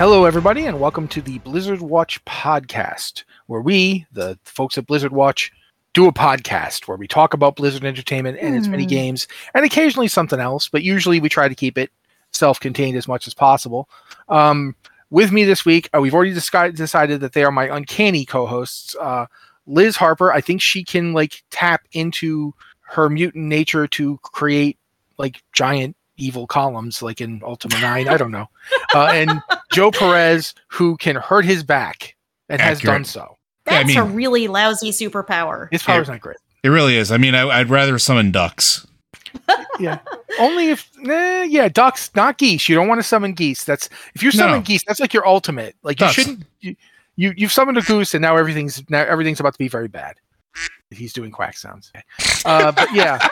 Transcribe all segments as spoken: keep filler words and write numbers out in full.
Hello, everybody, and welcome to the Blizzard Watch podcast, where we, the folks at Blizzard Watch, do a podcast where we talk about Blizzard Entertainment and mm. its many games, and occasionally something else, but usually we try to keep it self-contained as much as possible. Um, with me this week, uh, we've already disc- decided that they are my uncanny co-hosts. Uh, Liz Harper, I think she can like tap into her mutant nature to create like giant evil columns like in Ultima nine. I don't know. Uh, and Joe Perez, who can hurt his back and Accurate. has done so. That's yeah, I mean, a really lousy superpower. His power's not great. It really is. I mean, I, I'd rather summon ducks. Yeah. Only if, eh, yeah, ducks, not geese. You don't want to summon geese. That's if you summon no. geese, that's like your ultimate. Like ducks. you shouldn't. You, you you've summoned a goose, and now everything's now everything's about to be very bad. He's doing quack sounds. Uh, but yeah.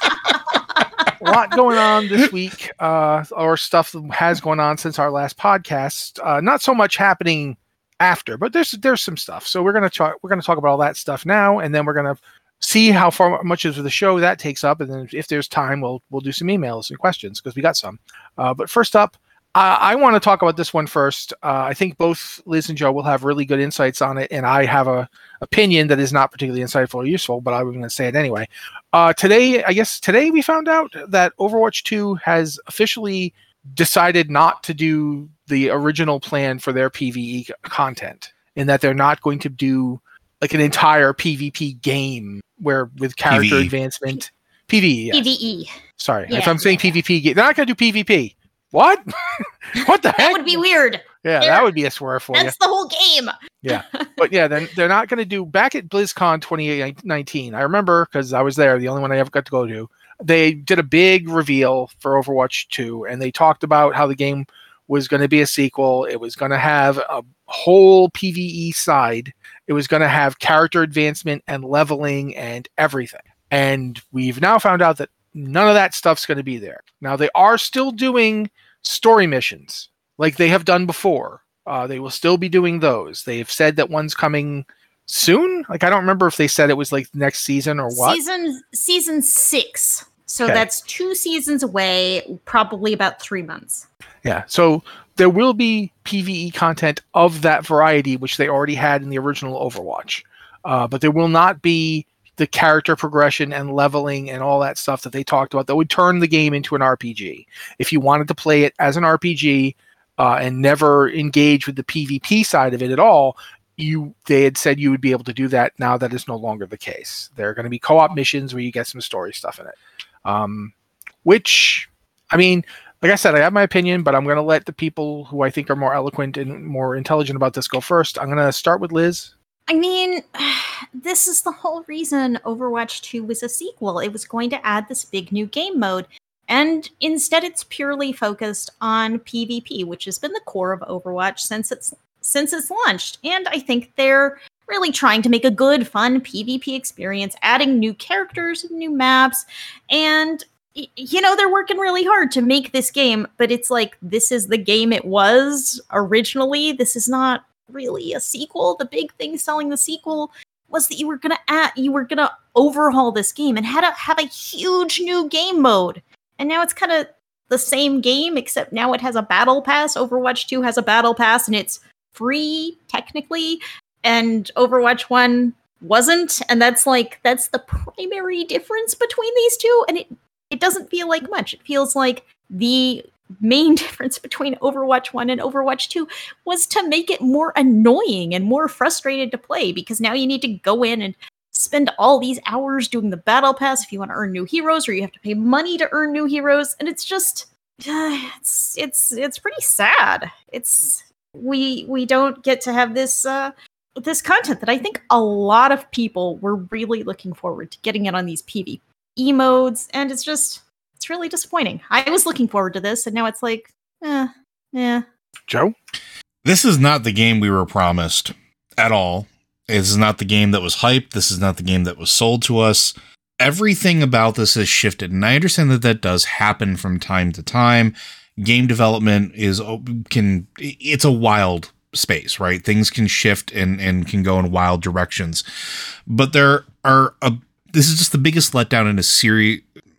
A lot going on this week, uh, or stuff that has gone on since our last podcast. Uh, not so much happening after, but there's there's some stuff. So we're gonna talk we're gonna talk about all that stuff now, and then we're gonna see how far much of the show that takes up, and then if there's time, we'll we'll do some emails and questions because we got some. Uh, but first up, uh, I want to talk about this one first. Uh, I think both Liz and Joe will have really good insights on it, and I have a opinion that is not particularly insightful or useful, but I'm going to say it anyway. Uh, today, I guess today we found out that Overwatch two has officially decided not to do the original plan for their PvE content, and that they're not going to do like an entire PvP game where with character PvE. advancement. PvE. Yes. PvE. Sorry, yeah, if I'm saying yeah. PvP game, they're not going to do PvP. What? What the heck? That would be weird. Yeah, They're, that would be a swerve for that's you. That's the whole game. Yeah, but yeah, then they're not going to do back at BlizzCon twenty nineteen. I remember because I was there, the only one I ever got to go to. They did a big reveal for Overwatch two, and they talked about how the game was going to be a sequel. It was going to have a whole PvE side. It was going to have character advancement and leveling and everything. And we've now found out that none of that stuff's going to be there. Now, they are still doing story missions like they have done before. Uh, they will still be doing those. They've said that one's coming soon. Like, I don't remember if they said it was like next season or what. Season season six. So okay. That's two seasons away, probably about three months. Yeah. So there will be PvE content of that variety, which they already had in the original Overwatch. Uh, but there will not be the character progression and leveling and all that stuff that they talked about that would turn the game into an R P G. If you wanted to play it as an R P G uh, and never engage with the PvP side of it at all, you they had said you would be able to do that. Now that is no longer the case. There are going to be co-op missions where you get some story stuff in it. Um, which, I mean, like I said, I have my opinion, but I'm going to let the people who I think are more eloquent and more intelligent about this go first. I'm going to start with Liz. I mean, this is the whole reason Overwatch two was a sequel. It was going to add this big new game mode, and instead it's purely focused on PvP, which has been the core of Overwatch since it's since it's launched. And I think they're really trying to make a good, fun PvP experience, adding new characters, new maps, and you know, they're working really hard to make this game, but it's like, this is the game it was originally. This is not really a sequel. The big thing selling the sequel was that you were gonna add, you were gonna overhaul this game and had to have a huge new game mode. And now it's kind of the same game, except now it has a battle pass. Overwatch two has a battle pass, and it's free technically, and Overwatch one wasn't. And that's like that's the primary difference between these two. And it it doesn't feel like much. It feels like the main difference between Overwatch one and Overwatch two was to make it more annoying and more frustrated to play, because now you need to go in and spend all these hours doing the battle pass if you want to earn new heroes, or you have to pay money to earn new heroes, and it's just uh, it's it's it's pretty sad. It's we we don't get to have this uh this content that I think a lot of people were really looking forward to getting it on these PvE modes, and it's just it's really disappointing. I was looking forward to this, and now it's like, eh, yeah. Joe? This is not the game we were promised at all. This is not the game that was hyped. This is not the game that was sold to us. Everything about this has shifted, and I understand that that does happen from time to time. Game development is can it's a wild space, right? Things can shift and, and can go in wild directions. But there are a this is just the biggest letdown in a series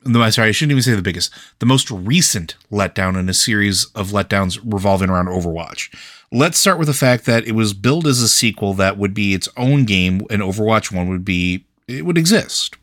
No, sorry, I shouldn't even say the biggest. The most recent letdown in a series of letdowns revolving around Overwatch. Let's start with the fact that it was billed as a sequel that would be its own game, and Overwatch one would be, it would exist.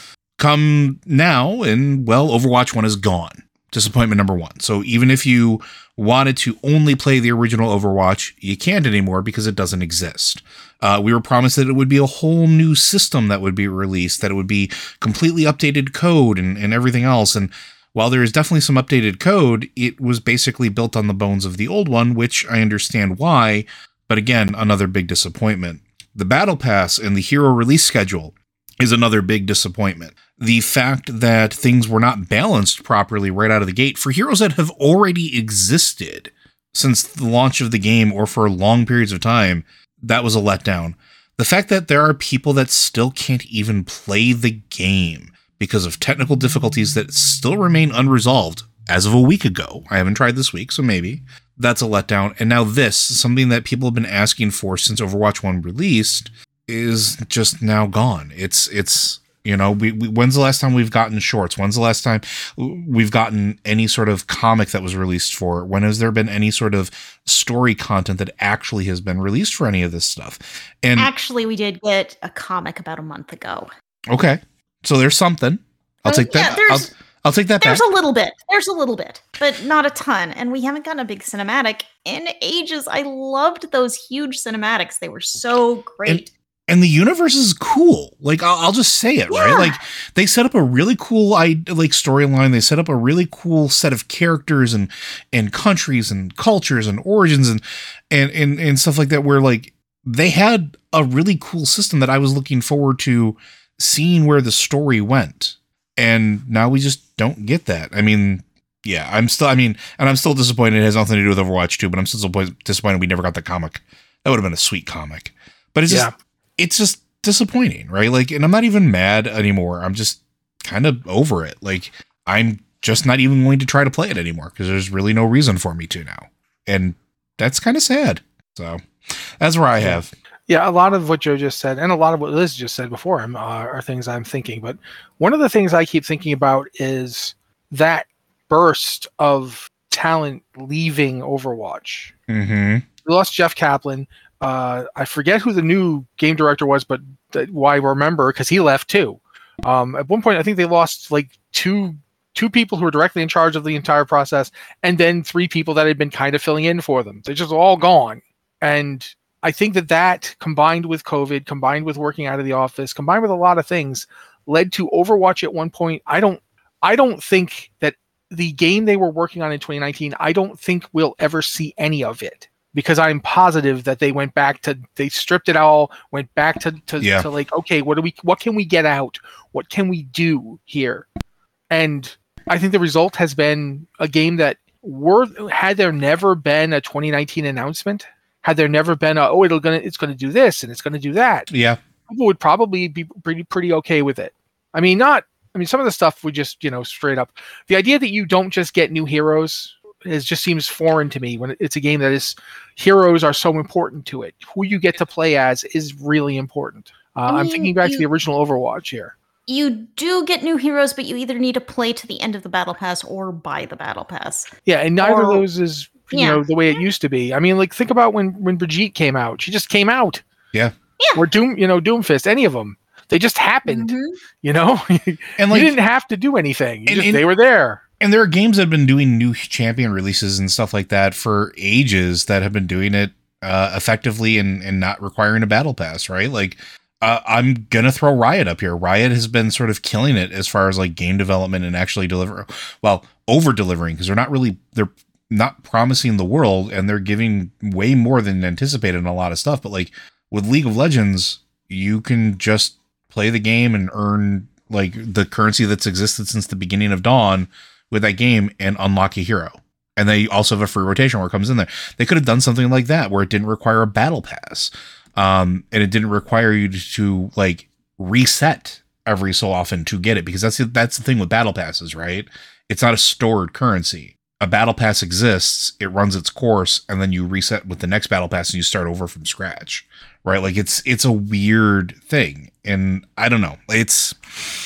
Come now, and, well, Overwatch one is gone. Disappointment number one. So even if you wanted to only play the original Overwatch, you can't anymore because it doesn't exist. Uh, we were promised that it would be a whole new system that would be released, that it would be completely updated code and, and everything else. And while there is definitely some updated code, it was basically built on the bones of the old one, which I understand why. But again, another big disappointment. The Battle Pass and the hero release schedule is another big disappointment. The fact that things were not balanced properly right out of the gate for heroes that have already existed since the launch of the game or for long periods of time, that was a letdown. The fact that there are people that still can't even play the game because of technical difficulties that still remain unresolved as of a week ago. I haven't tried this week, so maybe. That's a letdown. And now this, something that people have been asking for since Overwatch one released, is just now gone. It's, it's, you know, we, we, when's the last time we've gotten shorts? When's the last time we've gotten any sort of comic that was released for it? When has there been any sort of story content that actually has been released for any of this stuff? And actually, we did get a comic about a month ago. Okay. So there's something. I'll uh, take that. Yeah, I'll, I'll take that there's back. a little bit. There's a little bit, but not a ton. And we haven't gotten a big cinematic in ages. I loved those huge cinematics. They were so great. And, And the universe is cool. Like, I'll, I'll just say it, yeah. right? Like, they set up a really cool, I like storyline. They set up a really cool set of characters and and countries and cultures and origins and and and, and stuff like that. Where like they had a really cool system that I was looking forward to seeing where the story went. And now we just don't get that. I mean, yeah, I'm still. I mean, and I'm still disappointed. It has nothing to do with Overwatch two, but I'm still disappointed we never got the comic. That would have been a sweet comic. But it's just. Yeah. It's just disappointing, right? Like, and I'm not even mad anymore. I'm just kind of over it. Like, I'm just not even going to try to play it anymore because there's really no reason for me to now. And that's kind of sad. So that's where I have. Yeah, a lot of what Joe just said and a lot of what Liz just said before him uh, are things I'm thinking. But one of the things I keep thinking about is that burst of talent leaving Overwatch. Mm-hmm. We lost Jeff Kaplan. Uh, I forget who the new game director was, but th- why I remember because he left too. Um, at one point, I think they lost like two two people who were directly in charge of the entire process, and then three people that had been kind of filling in for them. They're just all gone. And I think that that combined with COVID, combined with working out of the office, combined with a lot of things, led to Overwatch at one point. I don't, I don't think that the game they were working on in twenty nineteen. I don't think we'll ever see any of it. Because I'm positive that they went back to, they stripped it all, went back to, to, yeah. to like, okay, what do we, what can we get out? What can we do here? And I think the result has been a game that were, had there never been a twenty nineteen announcement, had there never been a, oh, it'll gonna, it's going to do this and it's going to do that. Yeah. People would probably be pretty, pretty okay with it. I mean, not, I mean, some of the stuff would just, you know, straight up, the idea that you don't just get new heroes, it just seems foreign to me when it's a game that is heroes are so important to it. Who you get to play as is really important. Uh, I mean, I'm thinking back you, to the original Overwatch here. You do get new heroes, but you either need to play to the end of the battle pass or buy the battle pass. Yeah, and neither or, of those is you yeah. know the way it used to be. I mean, like think about when when Brigitte came out. She just came out. Yeah. Yeah. Or Doom, you know, Doomfist, any of them. They just happened. Mm-hmm. You know, and like, you didn't have to do anything. You and, just, and, they were there. And there are games that have been doing new champion releases and stuff like that for ages that have been doing it uh, effectively and, and not requiring a battle pass, right? Like, uh, I'm going to throw Riot up here. Riot has been sort of killing it as far as like game development and actually deliver, well, over delivering because they're not really, they're not promising the world and they're giving way more than anticipated in a lot of stuff. But like with League of Legends, you can just play the game and earn like the currency that's existed since the beginning of Dawn with that game and unlock a hero. And they also have a free rotation where it comes in there. They could have done something like that where it didn't require a battle pass. Um, and it didn't require you to, to like reset every so often to get it because that's, that's the thing with battle passes, right? It's not a stored currency. A battle pass exists, it runs its course, and then you reset with the next battle pass and you start over from scratch, right? Like it's, it's a weird thing. And I don't know. It's,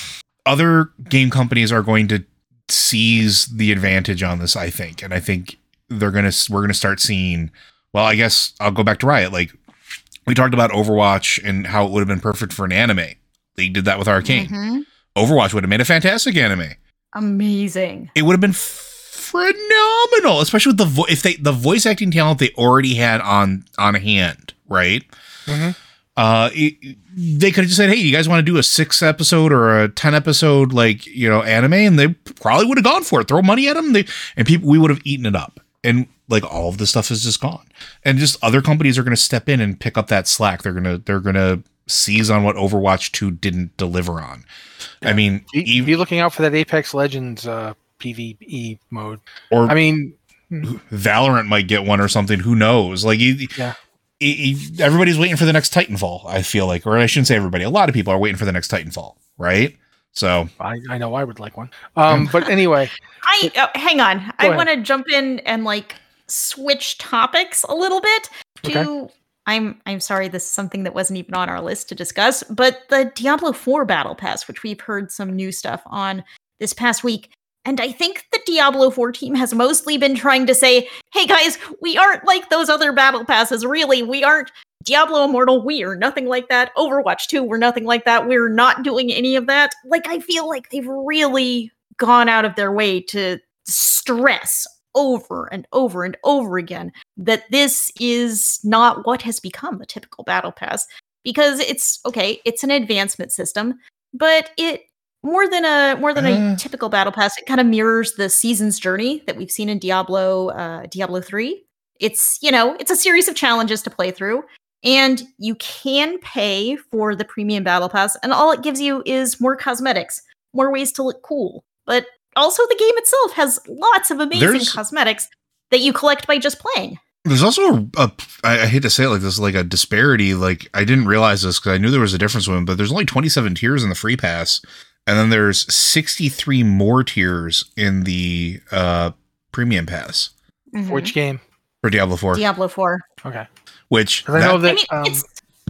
other game companies are going to seize the advantage on this, I think. And I think they're going to, we're going to start seeing, well, I guess I'll go back to Riot. Like we talked about Overwatch and how it would have been perfect for an anime. They did that with Arcane. Mm-hmm. Overwatch would have made a fantastic anime. Amazing. It would have been phenomenal, especially with the vo- if they the voice acting talent they already had on on hand, right? Mm-hmm. Uh, it, they could have just said, "Hey, you guys want to do a six episode or a ten episode like you know anime?" And they probably would have gone for it. Throw money at them, they, and people we would have eaten it up. And like all of this stuff is just gone, and just other companies are going to step in and pick up that slack. They're gonna they're gonna seize on what Overwatch two didn't deliver on. Yeah. I mean, you, be looking out for that Apex Legends uh, PvE mode. Or I mean, Valorant might get one or something. Who knows? Like, you, yeah. you, you, everybody's waiting for the next Titanfall. I feel like, or I shouldn't say everybody. A lot of people are waiting for the next Titanfall, right? So I, I know I would like one. Um, but anyway, I uh, hang on. I want to jump in and like switch topics a little bit to. Okay. I'm I'm sorry, this is something that wasn't even on our list to discuss, but the Diablo four Battle Pass, which we've heard some new stuff on this past week. And I think the Diablo four team has mostly been trying to say, hey guys, we aren't like those other Battle Passes, really. We aren't Diablo Immortal, we are nothing like that. Overwatch two, we're nothing like that. We're not doing any of that. Like, I feel like they've really gone out of their way to stress over and over and over again that this is not what has become the typical Battle Pass, because it's okay, it's an advancement system, but it more than a more than uh, a typical Battle Pass, it kind of mirrors the season's journey that we've seen in Diablo uh, Diablo three. It's, you know, it's a series of challenges to play through, and you can pay for the premium Battle Pass, and all it gives you is more cosmetics, more ways to look cool, but also, the game itself has lots of amazing there's, cosmetics that you collect by just playing. There's also a, a I, I hate to say it like this, like a disparity. Like, I didn't realize this because I knew there was a difference with them, but there's only twenty-seven tiers in the free pass, and then there's sixty-three more tiers in the uh, premium pass. Mm-hmm. Which game? For Diablo four. Diablo four. Okay. Which I know that. I mean, um, it's,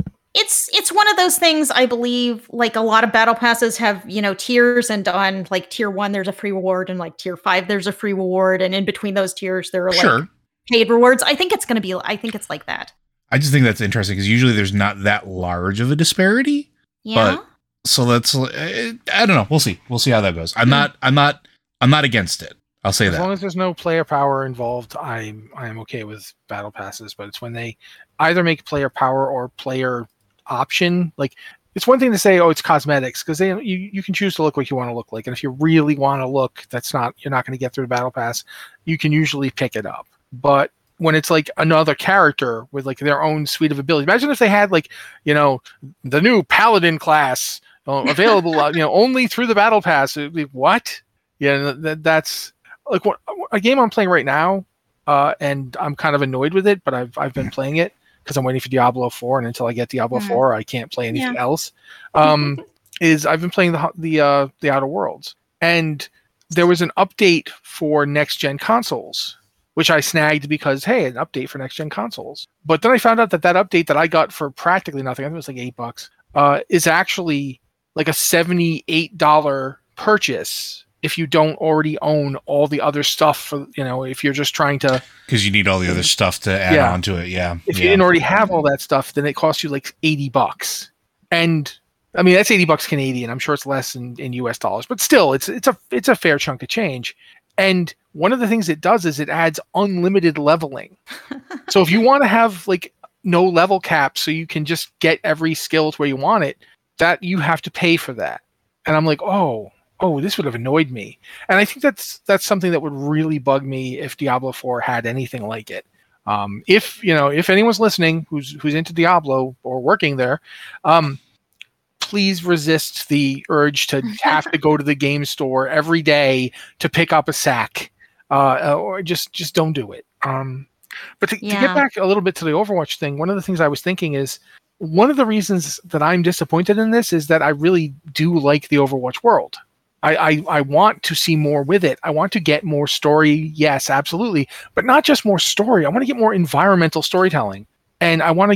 It's it's one of those things, I believe, like a lot of battle passes have, you know, tiers, and on like tier one, there's a free reward, and like tier five, there's a free reward. And in between those tiers, there are like sure. paid rewards. I think it's going to be, I think it's like that. I just think that's interesting because usually there's not that large of a disparity. Yeah. But so that's, I don't know. We'll see. We'll see how that goes. I'm not, I'm not, I'm not against it. I'll say as that. As long as there's no player power involved, I'm, I'm okay with battle passes, but it's when they either make player power or player option. Like, it's one thing to say, oh, it's cosmetics, because they you, you can choose to look like you want to look like, and if you really want to look, that's not you're not going to get through the battle pass, you can usually pick it up. But when it's like another character with like their own suite of abilities, imagine if they had like, you know, the new paladin class uh, available you know only through the battle pass. It'd be, what yeah that, that's like what, a game I'm playing right now, uh and I'm kind of annoyed with it, but I've I've been playing it because I'm waiting for Diablo four, and until I get Diablo mm. four, I can't play anything yeah. else. Um, is I've been playing the the uh, the Outer Worlds, and there was an update for next gen consoles, which I snagged because hey, an update for next gen consoles. But then I found out that that update that I got for practically nothing, I think it was like eight bucks, uh, is actually like a seventy-eight dollars purchase if you don't already own all the other stuff. For, you know, if you're just trying to, because you need all the other stuff to add yeah. on to it. Yeah. If yeah. you didn't already have all that stuff, then it costs you like eighty bucks. And I mean, that's eighty bucks Canadian. I'm sure it's less in, in U S dollars, but still it's, it's a, it's a fair chunk of change. And one of the things it does is it adds unlimited leveling. So if you want to have like no level cap, so you can just get every skill to where you want it, that you have to pay for that. And I'm like, oh, oh, this would have annoyed me. And I think that's that's something that would really bug me if Diablo four had anything like it. Um, if you know, if anyone's listening who's who's into Diablo or working there, um, please resist the urge to have to go to the game store every day to pick up a sack, uh, or just just don't do it. Um, but to, yeah. to get back a little bit to the Overwatch thing, one of the things I was thinking is one of the reasons that I'm disappointed in this is that I really do like the Overwatch world. I, I, I want to see more with it. I want to get more story. Yes, absolutely. But not just more story. I want to get more environmental storytelling. And I want to get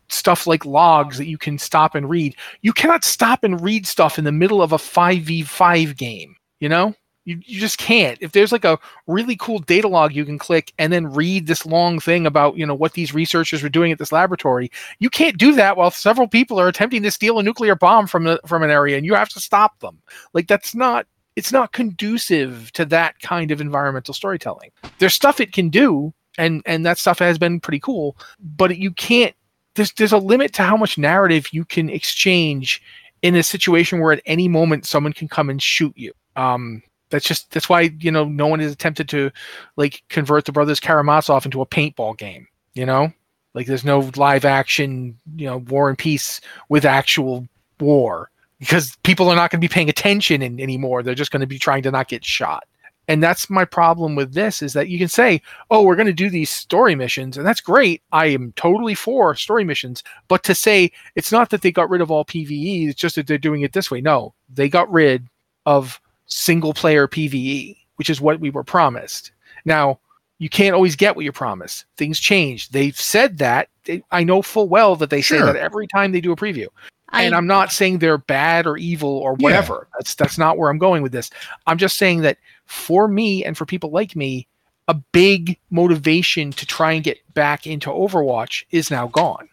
stuff like logs that you can stop and read. You cannot stop and read stuff in the middle of a five v five game, you know? You, you just can't. If there's like a really cool data log you can click and then read this long thing about, you know, what these researchers were doing at this laboratory, you can't do that while several people are attempting to steal a nuclear bomb from a, from an area and you have to stop them. Like, that's not, it's not conducive to that kind of environmental storytelling. There's stuff it can do, and, and that stuff has been pretty cool, but you can't, there's, there's a limit to how much narrative you can exchange in a situation where at any moment someone can come and shoot you. Um, That's just that's why, you know, no one has attempted to like convert the Brothers Karamazov into a paintball game. You know, like there's no live action, you know, War and Peace with actual war, because people are not going to be paying attention in, anymore. They're just going to be trying to not get shot. And that's my problem with this, is that you can say, oh, we're going to do these story missions, and that's great. I am totally for story missions. But to say it's not that they got rid of all PvE, it's just that they're doing it this way. No, they got rid of single player PvE, which is what we were promised. Now, you can't always get what you're promised. Things change. They've said that. They, I know full well that they sure. say that every time they do a preview. I, and I'm not saying they're bad or evil or whatever. Yeah. That's that's not where I'm going with this. I'm just saying that for me and for people like me, a big motivation to try and get back into Overwatch is now gone.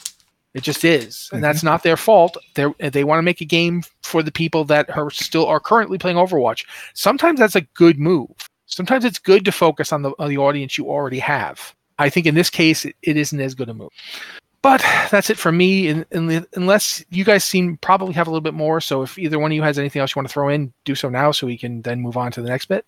It just is. Mm-hmm. And that's not their fault. They they want to make a game for the people that are still are currently playing Overwatch. Sometimes that's a good move. Sometimes it's good to focus on the on the audience you already have. I think in this case, it, it isn't as good a move. But that's it for me, in, in the, unless you guys seem probably have a little bit more. So if either one of you has anything else you want to throw in, do so now so we can then move on to the next bit.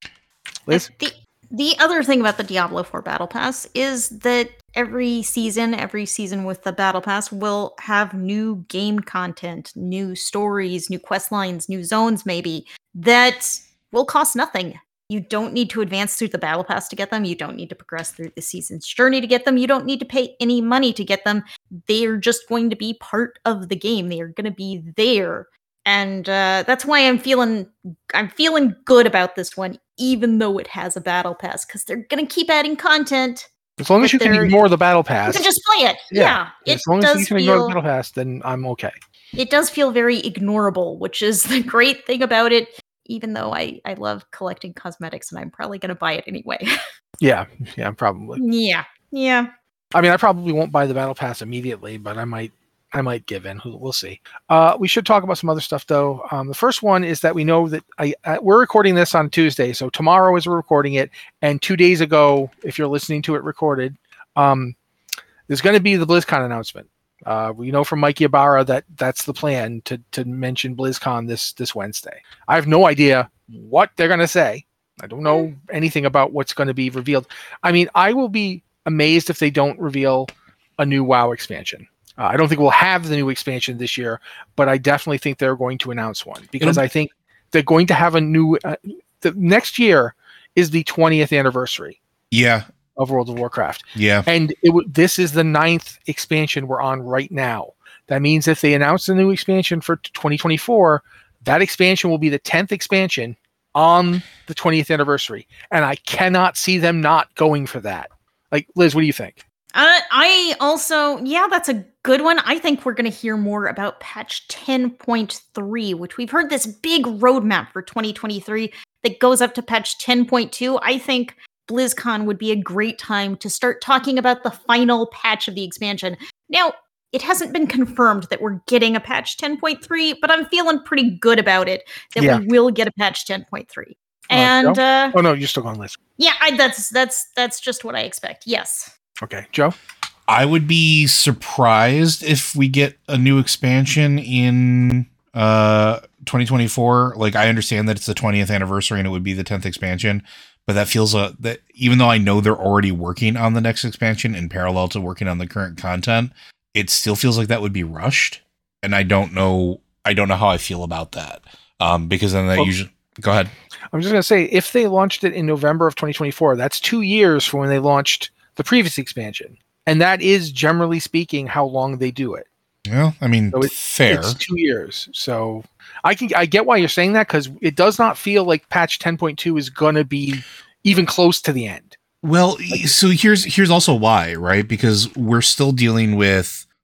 Liz? The, the other thing about the Diablo four Battle Pass is that every season, every season with the Battle Pass will have new game content, new stories, new quest lines, new zones maybe, that will cost nothing. You don't need to advance through the Battle Pass to get them. You don't need to progress through the season's journey to get them. You don't need to pay any money to get them. They're just going to be part of the game. They are going to be there. And uh, that's why I'm feeling I'm feeling good about this one, even though it has a Battle Pass, because they're going to keep adding content. As long as you can ignore the Battle Pass. You can just play it. Yeah. yeah. As long as you can ignore the Battle Pass, then I'm okay. It does feel very ignorable, which is the great thing about it. Even though I, I love collecting cosmetics and I'm probably going to buy it anyway. yeah, yeah, probably. Yeah, yeah. I mean, I probably won't buy the Battle Pass immediately, but I might I might give in. We'll see. Uh, we should talk about some other stuff, though. Um, the first one is that we know that I, I, we're recording this on Tuesday, so tomorrow is we're recording it, and two days ago, if you're listening to it recorded, um, there's going to be the BlizzCon announcement. Uh, we know from Mikey Ibarra that that's the plan to to mention BlizzCon this this Wednesday. I have no idea what they're going to say. I don't know anything about what's going to be revealed. I mean, I will be amazed if they don't reveal a new WoW expansion. Uh, I don't think we'll have the new expansion this year, but I definitely think they're going to announce one, because I think they're going to have a new. Uh, the next year is the twentieth anniversary. Yeah. Of World of Warcraft. Yeah. And it w- this is the ninth expansion we're on right now. That means if they announce a new expansion for twenty twenty-four, that expansion will be the tenth expansion on the twentieth anniversary. And I cannot see them not going for that. Like, Liz, what do you think? Uh, I also, yeah, that's a good one. I think we're going to hear more about patch ten point three, which we've heard this big roadmap for twenty twenty-three that goes up to patch ten point two. I think BlizzCon would be a great time to start talking about the final patch of the expansion. Now, it hasn't been confirmed that we're getting a patch ten point three, but I'm feeling pretty good about it that yeah. we will get a patch ten point three. And uh, uh, oh no, you're still on Liz. Yeah, I, that's that's that's just what I expect. Yes. Okay, Joe. I would be surprised if we get a new expansion in uh, twenty twenty-four. Like, I understand that it's the twentieth anniversary and it would be the tenth expansion. But that feels uh, that even though I know they're already working on the next expansion in parallel to working on the current content, it still feels like that would be rushed. And I don't know. I don't know how I feel about that. Um, because then that well, usually go ahead. I'm just going to say, if they launched it in November of twenty twenty-four, that's two years from when they launched the previous expansion. And that is, generally speaking, how long they do it. Well, I mean, so it's, fair. It's two years. So I can I get why you're saying that, because it does not feel like patch ten point two is going to be even close to the end. Well, like, so here's here's also why, right? Because we're still dealing with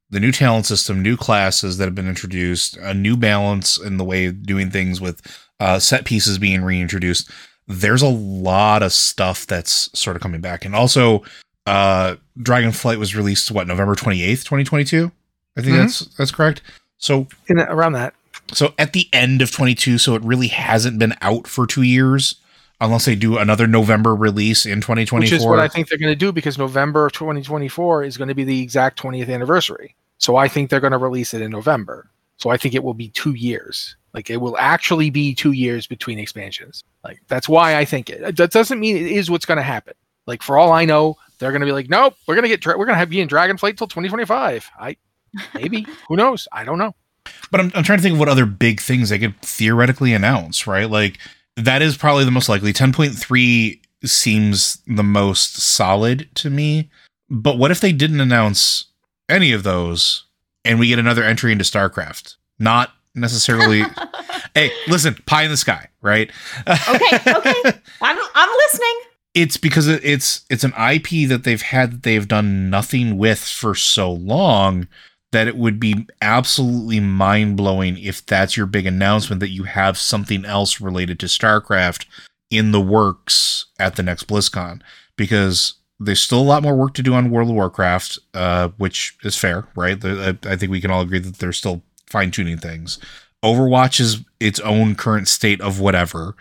the new talent system, new classes that have been introduced, a new balance in the way of doing things with uh, set pieces being reintroduced. There's a lot of stuff that's sort of coming back. And also, uh, Dragonflight was released, what, November twenty-eighth, twenty twenty-two? I think mm-hmm. that's that's correct. So In the, around that. So at the end of twenty-two, so it really hasn't been out for two years, unless they do another November release in twenty twenty-four. Which is what I think they're going to do, because November of twenty twenty-four is going to be the exact twentieth anniversary. So I think they're going to release it in November. So I think it will be two years. Like, it will actually be two years between expansions. Like, that's why I think it. That doesn't mean it is what's going to happen. Like, for all I know, they're going to be like, nope, we're going to get, we're going to have you in Dragonflight till twenty twenty-five. I, maybe, who knows? I don't know. But I'm, I'm trying to think of what other big things they could theoretically announce, right? Like, that is probably the most likely. ten point three seems the most solid to me. But what if they didn't announce any of those and we get another entry into StarCraft? Not necessarily. Hey, listen, pie in the sky, right? Okay, okay. I'm I'm listening. It's because it's it's an I P that they've had that they've done nothing with for so long that it would be absolutely mind-blowing if that's your big announcement, that you have something else related to StarCraft in the works at the next BlizzCon. Because there's still a lot more work to do on World of Warcraft, uh, which is fair, right? I, I think we can all agree that they're still fine-tuning things. Overwatch is its own current state of whatever.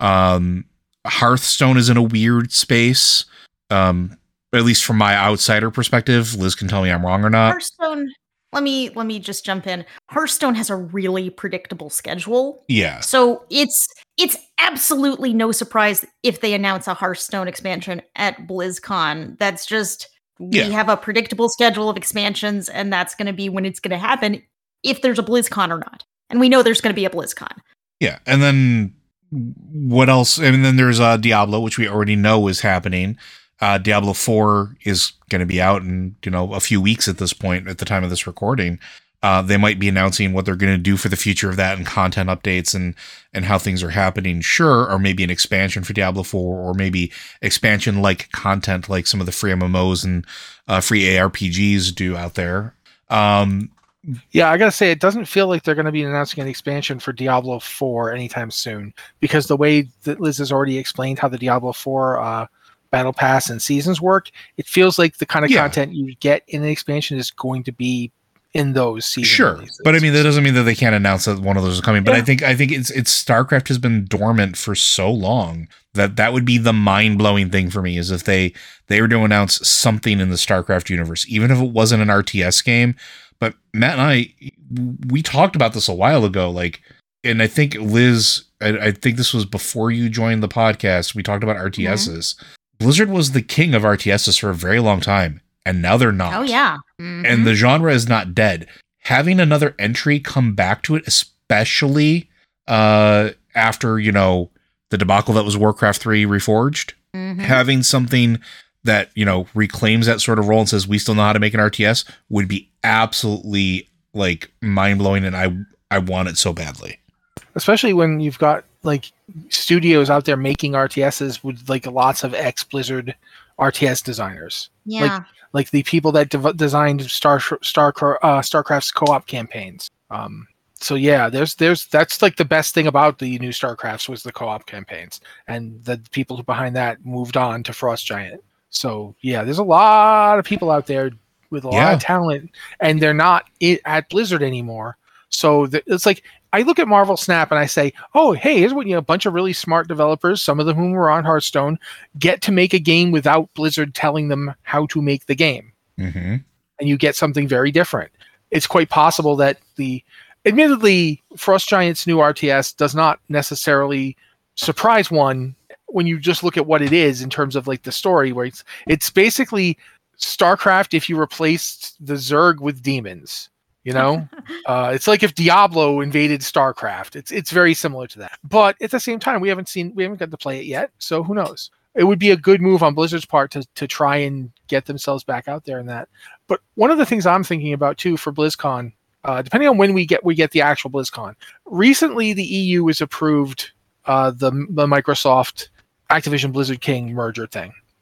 Um, Hearthstone is in a weird space, um, at least from my outsider perspective. Liz can tell me I'm wrong or not. Hearthstone, let me let me just jump in. Hearthstone has a really predictable schedule. Yeah. So it's it's absolutely no surprise if they announce a Hearthstone expansion at BlizzCon. That's just, we yeah. have a predictable schedule of expansions, and that's going to be when it's going to happen, if there's a BlizzCon or not. And we know there's going to be a BlizzCon. Yeah, and then what else? And then there's uh, Diablo, which we already know is happening. Uh, Diablo four is going to be out in, you know, a few weeks at this point, at the time of this recording. Uh, they might be announcing what they're going to do for the future of that, and content updates and and how things are happening. Sure, or maybe an expansion for Diablo four, or maybe expansion like content like some of the free M M Os and uh, free A R P Gs do out there. Um, Yeah, I gotta say, it doesn't feel like they're going to be announcing an expansion for Diablo four anytime soon, because the way that Liz has already explained how the Diablo four uh, Battle Pass and seasons work, it feels like the kind of yeah. content you get in an expansion is going to be in those seasons. Sure, releases. But I mean, that doesn't mean that they can't announce that one of those is coming. But yeah. I think I think it's it's StarCraft has been dormant for so long that that would be the mind blowing thing for me, is if they they were to announce something in the StarCraft universe, even if it wasn't an R T S game. But Matt and I, we talked about this a while ago, like, and I think Liz, I, I think this was before you joined the podcast. We talked about R T Ss. Mm-hmm. Blizzard was the king of R T Ss for a very long time, and now they're not. Oh yeah, mm-hmm. And the genre is not dead. Having another entry come back to it, especially uh, after, you know, the debacle that was Warcraft three Reforged, mm-hmm. having something that, you know, reclaims that sort of role and says we still know how to make an R T S would be absolutely, like, mind-blowing, and I I want it so badly. Especially when you've got, like, studios out there making R T Ss with, like, lots of ex-Blizzard R T S designers. Yeah. Like, like the people that de- designed Star Star uh, StarCraft's co-op campaigns. Um, so yeah, there's there's that's like the best thing about the new StarCrafts was the co-op campaigns, and the people behind that moved on to Frost Giant. So yeah, there's a lot of people out there with a lot yeah. of talent, and they're not I- at Blizzard anymore. So th- it's like, I look at Marvel Snap and I say, oh, hey, here's what, you know, a bunch of really smart developers, some of them whom were on Hearthstone, get to make a game without Blizzard telling them how to make the game. Mm-hmm. And you get something very different. It's quite possible that the, admittedly, Frost Giant's new R T S does not necessarily surprise one when you just look at what it is in terms of, like, the story, where it's it's basically StarCraft if you replaced the Zerg with demons. You know, uh, it's like if Diablo invaded StarCraft. It's it's very similar to that. But at the same time, we haven't seen we haven't got to play it yet, so who knows? It would be a good move on Blizzard's part to to try and get themselves back out there in that. But one of the things I'm thinking about too for BlizzCon, uh, depending on when we get we get the actual BlizzCon, recently the E U has approved uh, the the Microsoft Activision Blizzard King merger thing.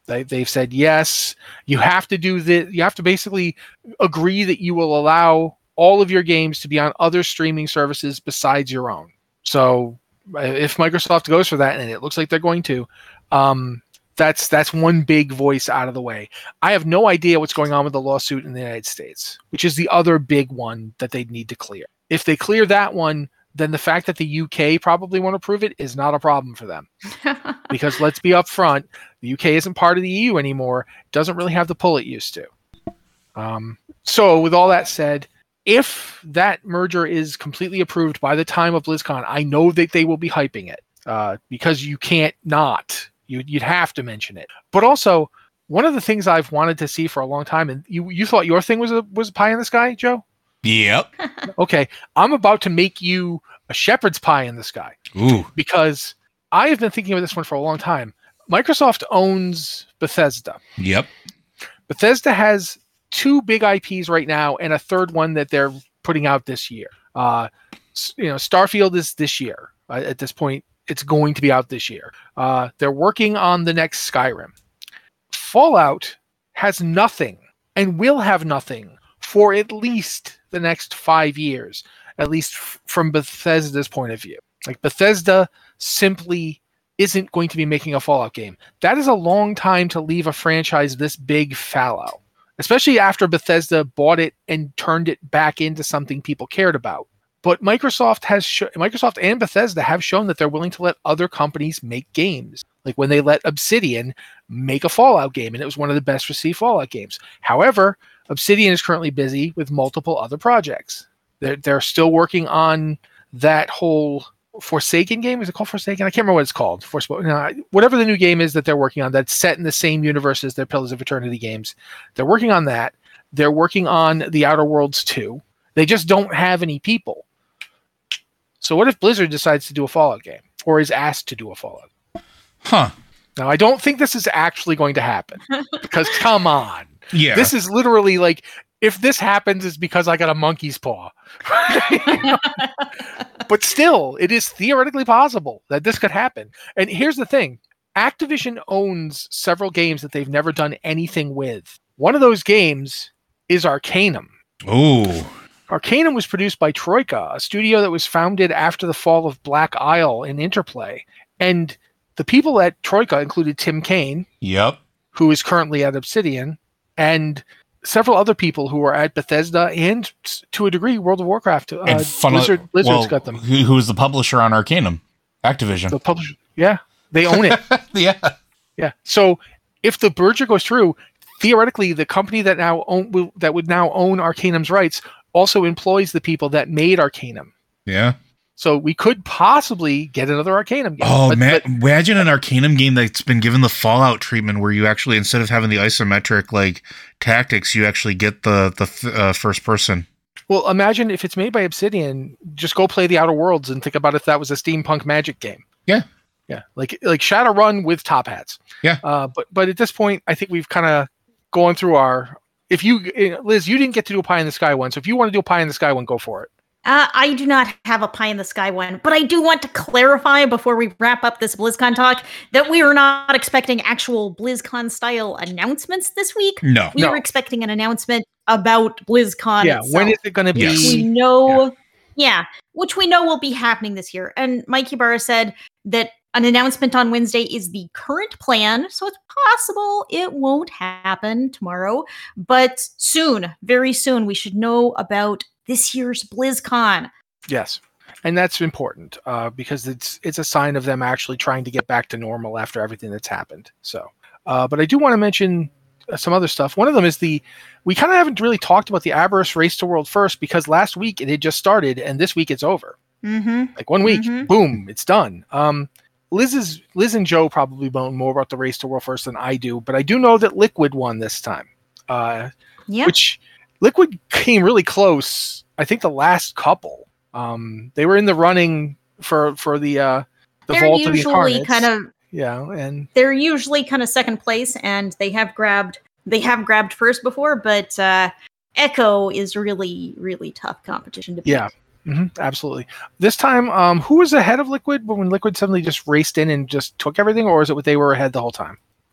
They, they've said, yes, you have to do this. You have to basically agree that you will allow all of your games to be on other streaming services besides your own. So if Microsoft goes for that, and it looks like they're going to, um, that's that's one big voice out of the way. I have no idea what's going on with the lawsuit in the United States, which is the other big one that they need to clear. If they clear that one, then the fact that the U K probably won't approve it is not a problem for them. Because let's be upfront, the U K isn't part of the E U anymore. It doesn't really have the pull it used to. Um, so with all that said, if that merger is completely approved by the time of BlizzCon, I know that they will be hyping it uh, because you can't not. You, you'd have to mention it. But also, one of the things I've wanted to see for a long time, and you, you thought your thing was a was a pie in the sky, Joe? Yep. Okay, I'm about to make you a shepherd's pie in the sky. Ooh. Because I have been thinking of this one for a long time. Microsoft owns Bethesda. Yep. Bethesda has two big I Ps right now, and a third one that they're putting out this year. Uh, you know, Starfield is this year. Uh, at this point, it's going to be out this year. Uh, they're working on the next Skyrim. Fallout has nothing and will have nothing for at least the next five years, at least f- from Bethesda's point of view. Like, Bethesda simply isn't going to be making a Fallout game. That is a long time to leave a franchise this big fallow, especially after Bethesda bought it and turned it back into something people cared about. But Microsoft has sh- Microsoft and Bethesda have shown that they're willing to let other companies make games. Like when they let Obsidian make a Fallout game, and it was one of the best received Fallout games. However, Obsidian is currently busy with multiple other projects. They're, they're still working on that whole Forsaken game. Is it called Forsaken? I can't remember what it's called. Forsp- no, whatever the new game is that they're working on that's set in the same universe as their Pillars of Eternity games. They're working on that. They're working on The Outer Worlds two. They just don't have any people. So what if Blizzard decides to do a Fallout game, or is asked to do a Fallout? Huh. Now, I don't think this is actually going to happen, because come on. Yeah. This is literally like, if this happens, it's because I got a monkey's paw. But still, it is theoretically possible that this could happen. And here's the thing. Activision owns several games that they've never done anything with. One of those games is Arcanum. Ooh. Arcanum was produced by Troika, a studio that was founded after the fall of Black Isle in Interplay. And the people at Troika included Tim Kaine, Yep. who is currently at Obsidian, and several other people who are at Bethesda and, to a degree, World of Warcraft. Uh, And fun- Blizzard, Blizzard's well, got them. Who, who is the publisher on Arcanum? Activision. The publisher, yeah, they own it. Yeah. Yeah. So if the merger goes through, theoretically, the company that now own will, that would now own Arcanum's rights also employs the people that made Arcanum. Yeah. So we could possibly get another Arcanum game. Oh, but, man. but, Imagine an Arcanum game that's been given the Fallout treatment where you actually, instead of having the isometric like tactics, you actually get the, the uh, first person. Well, imagine if it's made by Obsidian, just go play The Outer Worlds and think about if that was a steampunk magic game. Yeah. Yeah. Like like Shadowrun with top hats. Yeah. Uh, but, but at this point, I think we've kind of gone through our... If you, Liz, you didn't get to do a pie in the sky one, so if you want to do a pie in the sky one, go for it. Uh, I do not have a pie in the sky one, but I do want to clarify before we wrap up this BlizzCon talk that we are not expecting actual BlizzCon style announcements this week. No. We no. are expecting an announcement about BlizzCon. Yeah. itself. When is it going to be? Yes. We know, yeah. yeah, which we know will be happening this year. And Mike Ybarra said that an announcement on Wednesday is the current plan, so it's possible it won't happen tomorrow, but soon, very soon, we should know about this year's BlizzCon. Yes. And that's important uh, because it's it's a sign of them actually trying to get back to normal after everything that's happened. So, uh, but I do want to mention uh, some other stuff. One of them is the, we kind of haven't really talked about the Aberrus Race to World First because last week it had just started and this week it's over. Mm-hmm. Like one week, Mm-hmm. boom, it's done. Um, Liz is Liz and Joe probably know more about the Race to World First than I do, but I do know that Liquid won this time. Uh, Yeah. Which Liquid came really close. I think the last couple. Um, they were in the running for for the uh, the They're Vault of the usually Incarnates. kind of Yeah, and they're usually kind of second place, and they have grabbed they have grabbed first before, but uh, Echo is really really tough competition to beat. yeah, hmm absolutely. This time, um, who was ahead of Liquid when Liquid suddenly just raced in and just took everything, or is it what they were ahead the whole time?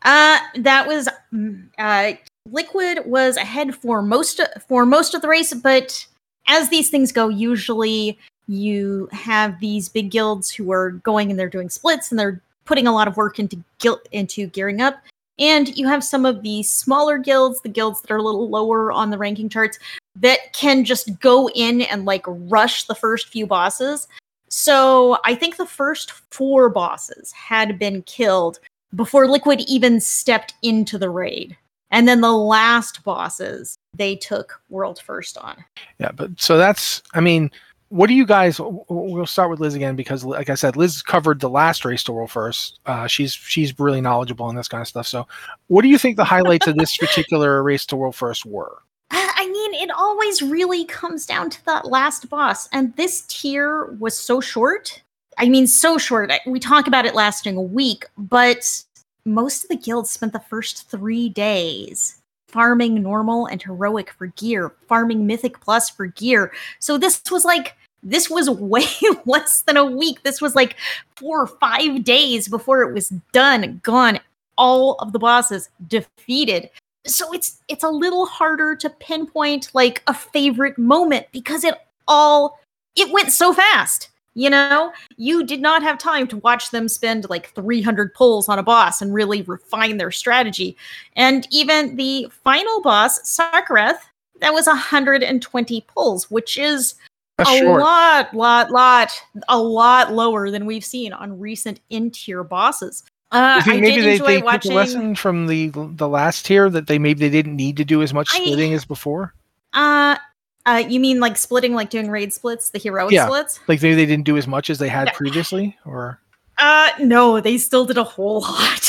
Uh, that was uh, Liquid was ahead for most for most of the race, but as these things go, usually you have these big guilds who are going and they're doing splits and they're putting a lot of work into guild into gearing up, and you have some of the smaller guilds, the guilds that are a little lower on the ranking charts, that can just go in and like rush the first few bosses. So I think the first four bosses had been killed before Liquid even stepped into the raid. And then the last bosses, they took world first on. Yeah, but so that's, I mean, what do you guys, we'll start with Liz again, because like I said, Liz covered the last race to world first. Uh, she's she's really knowledgeable in this kind of stuff. So what do you think the highlights of this particular race to world first were? I mean, it always really comes down to that last boss. And this tier was so short. I mean, so short. We talk about it lasting a week, but most of the guilds spent the first three days farming normal and heroic for gear, farming mythic plus for gear. So this was like, this was way less than a week. This was like four or five days before it was done, gone. All of the bosses defeated. So it's it's a little harder to pinpoint like a favorite moment because it all, it went so fast. You know, you did not have time to watch them spend like three hundred pulls on a boss and really refine their strategy. And even the final boss, Sarkareth, that was one hundred twenty pulls, which is That's a short. lot, lot, lot, a lot lower than we've seen on recent in-tier bosses. Uh, I maybe did they, enjoy they watching. took a lesson from the the last tier that they maybe they didn't need to do as much splitting I, as before. Uh, uh, you mean like splitting, like doing raid splits, the heroic yeah. splits? Like maybe they didn't do as much as they had no. previously, or uh, no, they still did a whole lot.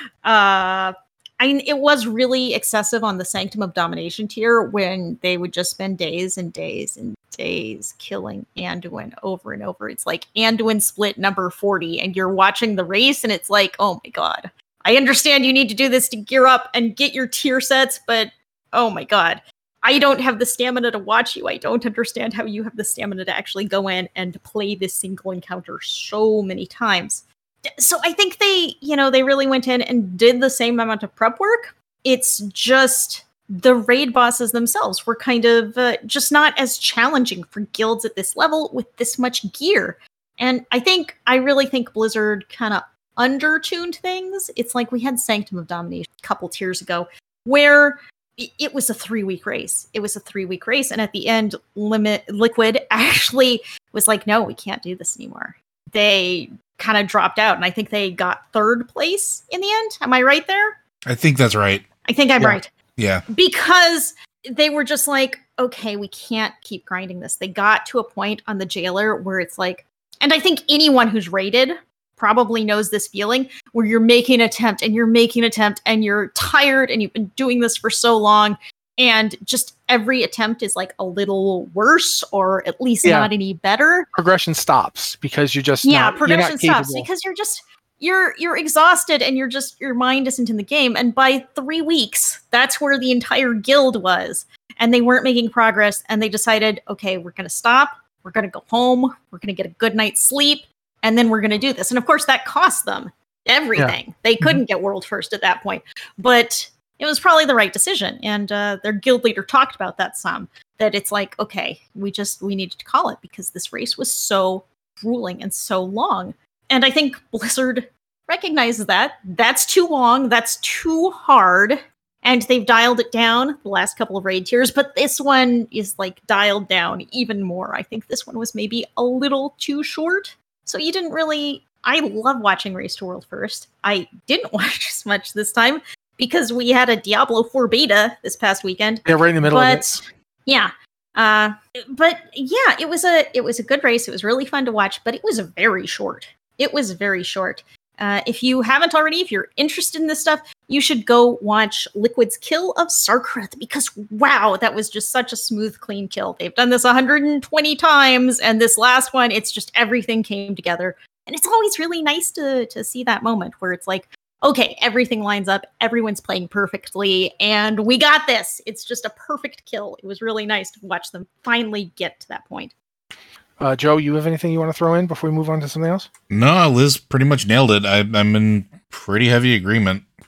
uh, I mean, it was really excessive on the Sanctum of Domination tier when they would just spend days and days and days killing Anduin over and over. It's like Anduin split number forty, and you're watching the race, and it's like, oh my god. I understand you need to do this to gear up and get your tier sets, but oh my god. I don't have the stamina to watch you. I don't understand how you have the stamina to actually go in and play this single encounter so many times. So I think they, you know, they really went in and did the same amount of prep work. It's just the raid bosses themselves were kind of uh, just not as challenging for guilds at this level with this much gear. And I think, I really think Blizzard kind of undertuned things. It's like we had Sanctum of Domination a couple tiers ago, where it was a three-week race. It was a three-week race, and at the end, Limit Liquid actually was like, no, we can't do this anymore. They kind of dropped out, and I think they got third place in the end. Am I right there? I think that's right. I think I'm yeah. right. Yeah. Because they were just like, okay, we can't keep grinding this. They got to a point on the Jailer where it's like, and I think anyone who's raided probably knows this feeling where you're making an attempt and you're making an attempt and you're tired and you've been doing this for so long, and just every attempt is like a little worse or at least yeah. not any better. Progression stops because you're just yeah not, progression you're not stops capable. Because you're just you're you're exhausted and you're just your mind isn't in the game. And by three weeks, that's where the entire guild was, and they weren't making progress, and they decided, okay, we're gonna stop, we're gonna go home, we're gonna get a good night's sleep, and then we're going to do this. And of course, that cost them everything. Yeah. They couldn't get world first at that point. But it was probably the right decision. And uh, their guild leader talked about that some. That it's like, okay, we just, we needed to call it because this race was so grueling and so long. And I think Blizzard recognizes that. That's too long. That's too hard. And they've dialed it down the last couple of raid tiers. But this one is like dialed down even more. I think this one was maybe a little too short. So you didn't really, I love watching Race to World First. I didn't watch as much this time because we had a Diablo four beta this past weekend. Yeah, right in the middle but, of it. Yeah. Uh, but yeah, it was a it was a good race. It was really fun to watch, but it was very short. It was very short. Uh, if you haven't already, if you're interested in this stuff, you should go watch Liquid's kill of Sarkareth, because wow, that was just such a smooth, clean kill. They've done this one hundred twenty times, and this last one, it's just everything came together. And it's always really nice to to see that moment where it's like, okay, everything lines up, everyone's playing perfectly, and we got this. It's just a perfect kill. It was really nice to watch them finally get to that point. Uh, Joe, you have anything you want to throw in before we move on to something else? No, Liz pretty much nailed it. I, I'm in pretty heavy agreement.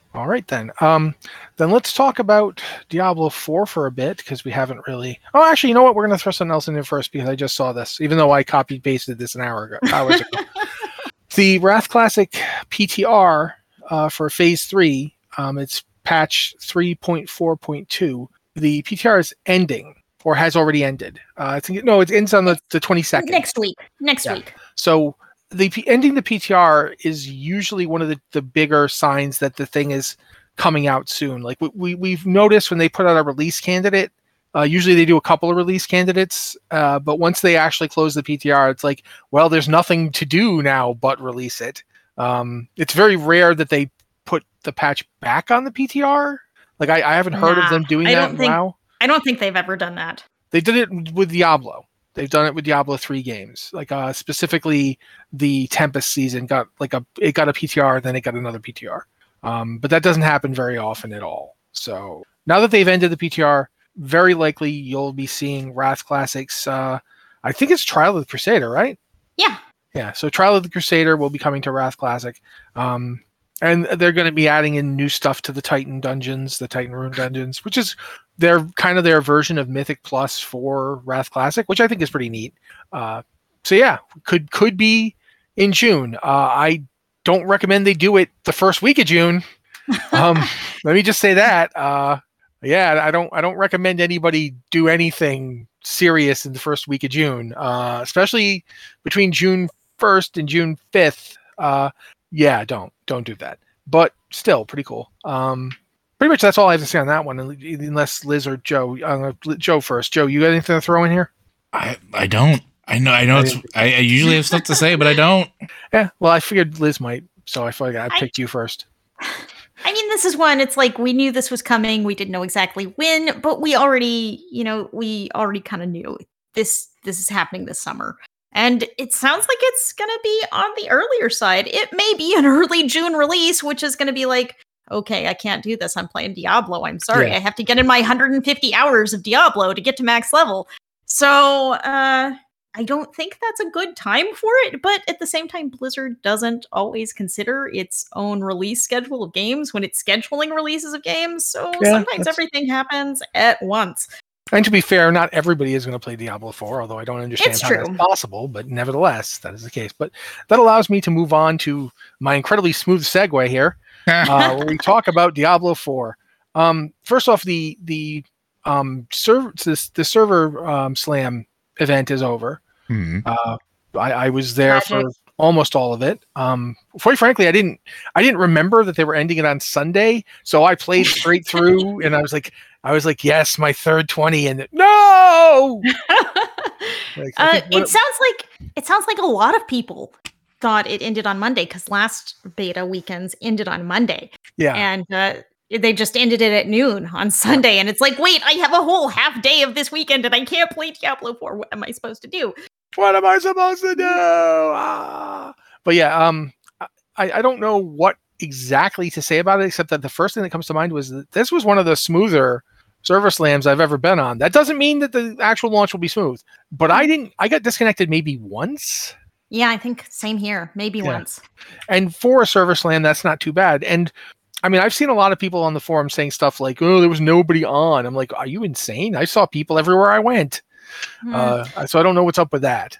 All right, then. Um, then let's talk about Diablo four for a bit, because we haven't really... Oh, actually, you know what? We're going to throw something else in there first, because I just saw this, even though I copied-pasted this an hour ago, hours ago. The Wrath Classic P T R uh, for Phase three, um, it's patch three point four point two. The P T R is ending, or has already ended. Uh, I think No, it ends on the, the twenty-second. Next week. Next yeah. week. So... The ending the P T R is usually one of the, the bigger signs that the thing is coming out soon. Like we, we we've noticed when they put out a release candidate, uh, usually they do a couple of release candidates, uh, but once they actually close the P T R, it's like, well, there's nothing to do now but release it. Um, it's very rare that they put the patch back on the P T R. Like I, I haven't heard nah, of them doing I that don't think, now. I don't think they've ever done that. They did it with Diablo. They've done it with Diablo three games. Like uh, specifically, the Tempest season got like a it got a P T R, then it got another P T R. Um, but that doesn't happen very often at all. So now that they've ended the P T R, very likely you'll be seeing Wrath Classics. Uh, I think it's Trial of the Crusader, right? Yeah. Yeah. So Trial of the Crusader will be coming to Wrath Classic. Um, and they're going to be adding in new stuff to the Titan dungeons, the Titan Rune dungeons, which is their kind of their version of Mythic Plus for Wrath Classic, which I think is pretty neat. Uh, so yeah, could could be in June. Uh, I don't recommend they do it the first week of June. Um, let me just say that. Uh, yeah, I don't I don't recommend anybody do anything serious in the first week of June, uh, especially between June first and June fifth. Uh, yeah, don't don't do that. But still, pretty cool. Um, pretty much that's all I have to say on that one, unless Liz or Joe. Uh, Joe first. Joe, you got anything to throw in here? I I don't. I know. I know. It's. I, I usually have stuff to say, but I don't. Yeah. Well, I figured Liz might, so I figured I picked I, you first. I mean, this is one. It's like we knew this was coming. We didn't know exactly when, but we already, you know, we already kind of knew this. This is happening this summer. And it sounds like it's going to be on the earlier side. It may be an early June release, which is going to be like, okay, I can't do this. I'm playing Diablo. I'm sorry. Yeah. I have to get in my one hundred fifty hours of Diablo to get to max level. So uh, I don't think that's a good time for it. But at the same time, Blizzard doesn't always consider its own release schedule of games when it's scheduling releases of games. So yeah, sometimes everything happens at once. And to be fair, not everybody is going to play Diablo four, although I don't understand it's how true. that's possible, but nevertheless, that is the case. But that allows me to move on to my incredibly smooth segue here, uh, where we talk about Diablo four. Um, first off, the the um, server this, the server um, slam event is over. Mm-hmm. Uh, I, I was there Magic. for almost all of it. Um, quite frankly, I didn't I didn't remember that they were ending it on Sunday, so I played straight through, and I was like. I was like, yes, my third twenty, and no. like, uh, it sounds like it sounds like a lot of people thought it ended on Monday because last beta weekends ended on Monday. Yeah, and uh, they just ended it at noon on Sunday, yeah. And it's like, wait, I have a whole half day of this weekend, and I can't play Diablo four. What am I supposed to do? What am I supposed to do? Ah. But yeah, um, I I don't know what exactly to say about it, except that the first thing that comes to mind was that this was one of the smoother server slams I've ever been on. That doesn't mean that the actual launch will be smooth, but I didn't I got disconnected maybe once. Yeah, I think same here, maybe yeah. once. And for a server slam, that's not too bad. And I mean, I've seen a lot of people on the forum saying stuff like, oh, there was nobody on. I'm like, are you insane? I saw people everywhere I went. Hmm. Uh, so I don't know what's up with that.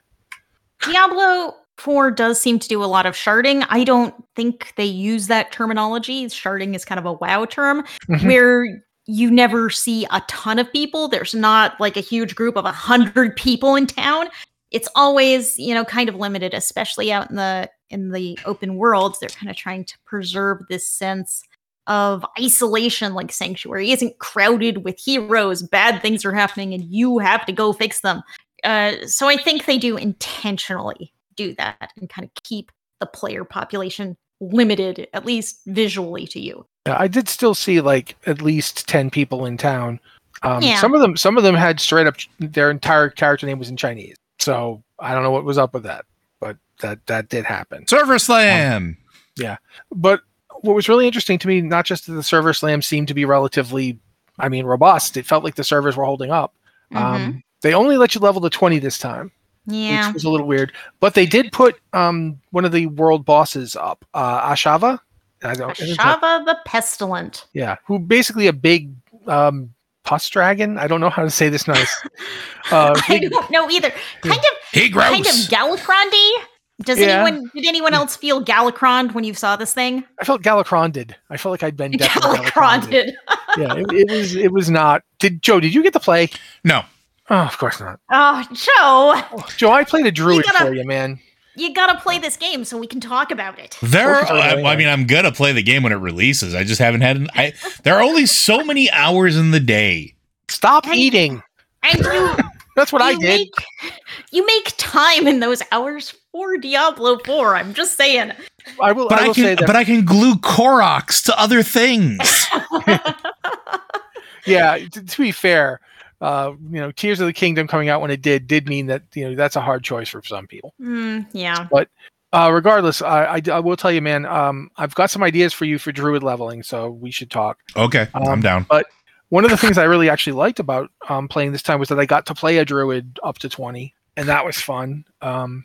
Diablo four does seem to do a lot of sharding. I don't think they use that terminology. Sharding is kind of a WoW term, mm-hmm. where you never see a ton of people. There's not like a huge group of a hundred people in town. It's always, you know, kind of limited, especially out in the in the open world. They're kind of trying to preserve this sense of isolation, like Sanctuary isn't crowded with heroes. Bad things are happening and you have to go fix them. Uh, so I think they do intentionally do that and kind of keep the player population limited, at least visually, to you. I did still see like at least ten people in town. Um, yeah. Some of them, some of them had straight up their entire character name was in Chinese. So I don't know what was up with that, but that that did happen. Server slam. Um, yeah, but what was really interesting to me, not just that the server slam seemed to be relatively, I mean, robust. It felt like the servers were holding up. Mm-hmm. Um, they only let you level to twenty this time. Yeah, which was a little weird. But they did put um, one of the world bosses up, uh, Ashava. I don't. Ashava the Pestilent. Yeah, who basically a big um, pus dragon. I don't know how to say this nice. Uh, I don't know either. Kind of, hey, gross. kind of Galakrond-y. Does yeah. anyone? Did anyone else feel Galakrond when you saw this thing? I felt Galakronded. I felt like I'd been Galakronded. yeah, it, it was. It was not. Did Joe? Did you get to play? No. Oh, of course not. Oh, Joe. Oh, Joe, I played a druid you gotta, for you, man. You gotta play this game so we can talk about it. There, are, I, I mean, I'm gonna play the game when it releases. I just haven't had. An, I there are only so many hours in the day. Stop and, eating. And you. That's what I did. Make, you make time in those hours for Diablo four. I'm just saying. I will. But I, I, will can. say that. But I can glue Koroks to other things. yeah. To, to be fair, uh, you know, Tears of the Kingdom coming out when it did did mean that you know that's a hard choice for some people. Mm, yeah. But uh, regardless, I, I, I will tell you, man. Um, I've got some ideas for you for druid leveling, so we should talk. Okay, um, I'm down. But one of the things I really actually liked about um, playing this time was that I got to play a druid up to twenty, and that was fun. Um,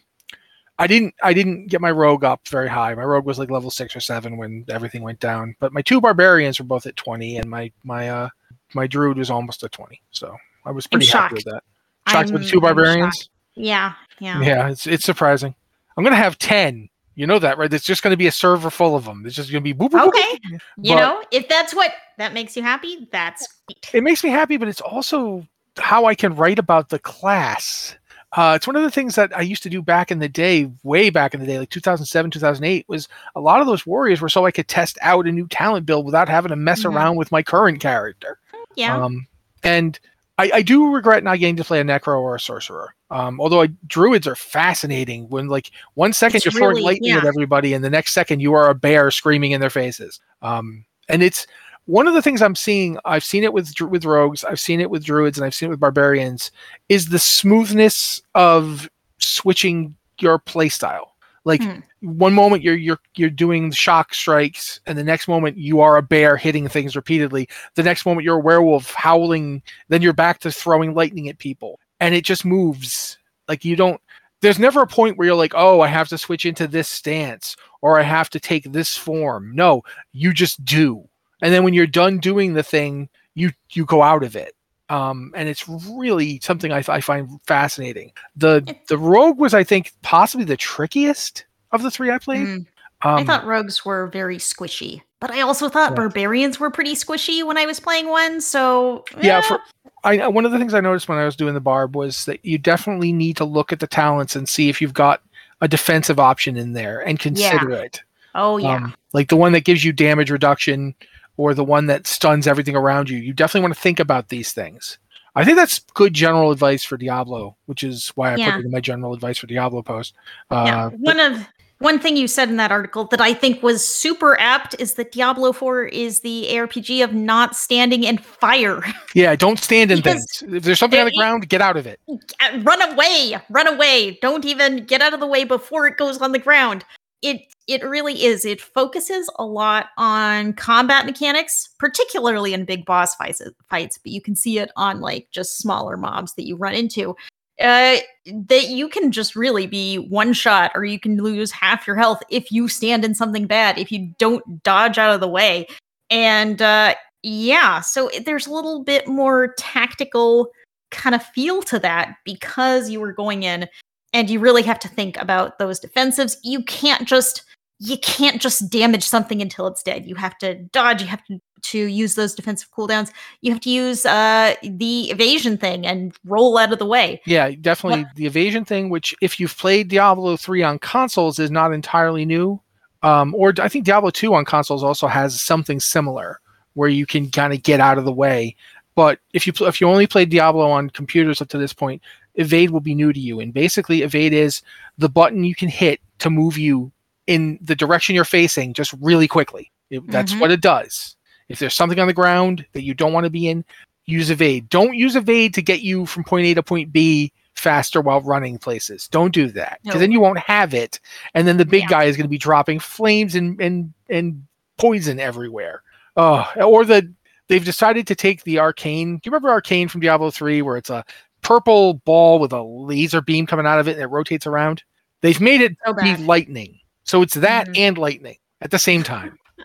I didn't I didn't get my rogue up very high. My rogue was like level six or seven when everything went down. But my two barbarians were both at twenty, and my my uh, my druid was almost at twenty. So I was pretty happy with that. Shocked with the two barbarians? Yeah, yeah. Yeah, it's it's surprising. I'm gonna have ten. You know that, right? It's just going to be a server full of them. It's just going to be boop, boop, okay. Boop. You but know, if that's what that makes you happy, that's great. It makes me happy, but it's also how I can write about the class. Uh, it's one of the things that I used to do back in the day, way back in the day, like two thousand seven, two thousand eight, was a lot of those warriors were so I could test out a new talent build without having to mess mm-hmm. around with my current character. Yeah. Um, and I, I do regret not getting to play a Necro or a Sorcerer. Um, although I, Druids are fascinating when, like, one second it's you're throwing really, lightning yeah. at everybody, and the next second you are a bear screaming in their faces. Um, and it's one of the things I'm seeing. I've seen it with with rogues, I've seen it with druids, and I've seen it with barbarians. Is the smoothness of switching your playstyle. Like hmm. one moment you're you're you're doing shock strikes, and the next moment you are a bear hitting things repeatedly. The next moment you're a werewolf howling. Then you're back to throwing lightning at people, and it just moves. Like you don't. There's never a point where you're like, oh, I have to switch into this stance or I have to take this form. No, you just do. And then when you're done doing the thing, you you go out of it. Um, and it's really something I, I find fascinating. The the rogue was, I think, possibly the trickiest of the three I played. Mm. Um, I thought rogues were very squishy, but I also thought yeah. barbarians were pretty squishy when I was playing one. So yeah, for, I one of the things I noticed when I was doing the barb was that you definitely need to look at the talents and see if you've got a defensive option in there and consider yeah. it. Oh yeah, um, like the one that gives you damage reduction. Or the one that stuns everything around you. You definitely want to think about these things. I think that's good general advice for Diablo, which is why I yeah. put it in my general advice for Diablo post. Uh, yeah. One but, of one thing you said in that article that I think was super apt is that Diablo four is the A R P G of not standing in fire. Yeah, don't stand in things. If there's something on the ground, get out of it. Run away. Run away. Don't even get out of the way before it goes on the ground. It it really is. It focuses a lot on combat mechanics, particularly in big boss fights, fights, but you can see it on like just smaller mobs that you run into. Uh, that you can just really be one shot, or you can lose half your health if you stand in something bad, if you don't dodge out of the way. And uh, yeah, so there's a little bit more tactical kind of feel to that because you were going in. And you really have to think about those defensives. You can't just you can't just damage something until it's dead. You have to dodge. You have to, to use those defensive cooldowns. You have to use uh, the evasion thing and roll out of the way. Yeah, definitely what? The evasion thing, which if you've played Diablo three on consoles is not entirely new. Um, or I think Diablo two on consoles also has something similar where you can kind of get out of the way. But if you if you only played Diablo on computers up to this point, evade will be new to you. And basically evade is the button you can hit to move you in the direction you're facing just really quickly. It, that's mm-hmm. what it does. If there's something on the ground that you don't want to be in, use evade. Don't use evade to get you from point A to point B faster while running places. Don't do that, because no. then you won't have it. And then the big yeah. guy is going to be dropping flames and, and, and poison everywhere. Oh, or the they've decided to take the arcane. Do you remember arcane from Diablo three where it's a purple ball with a laser beam coming out of it and it rotates around? They've made it so be lightning. So it's that mm-hmm. and lightning at the same time.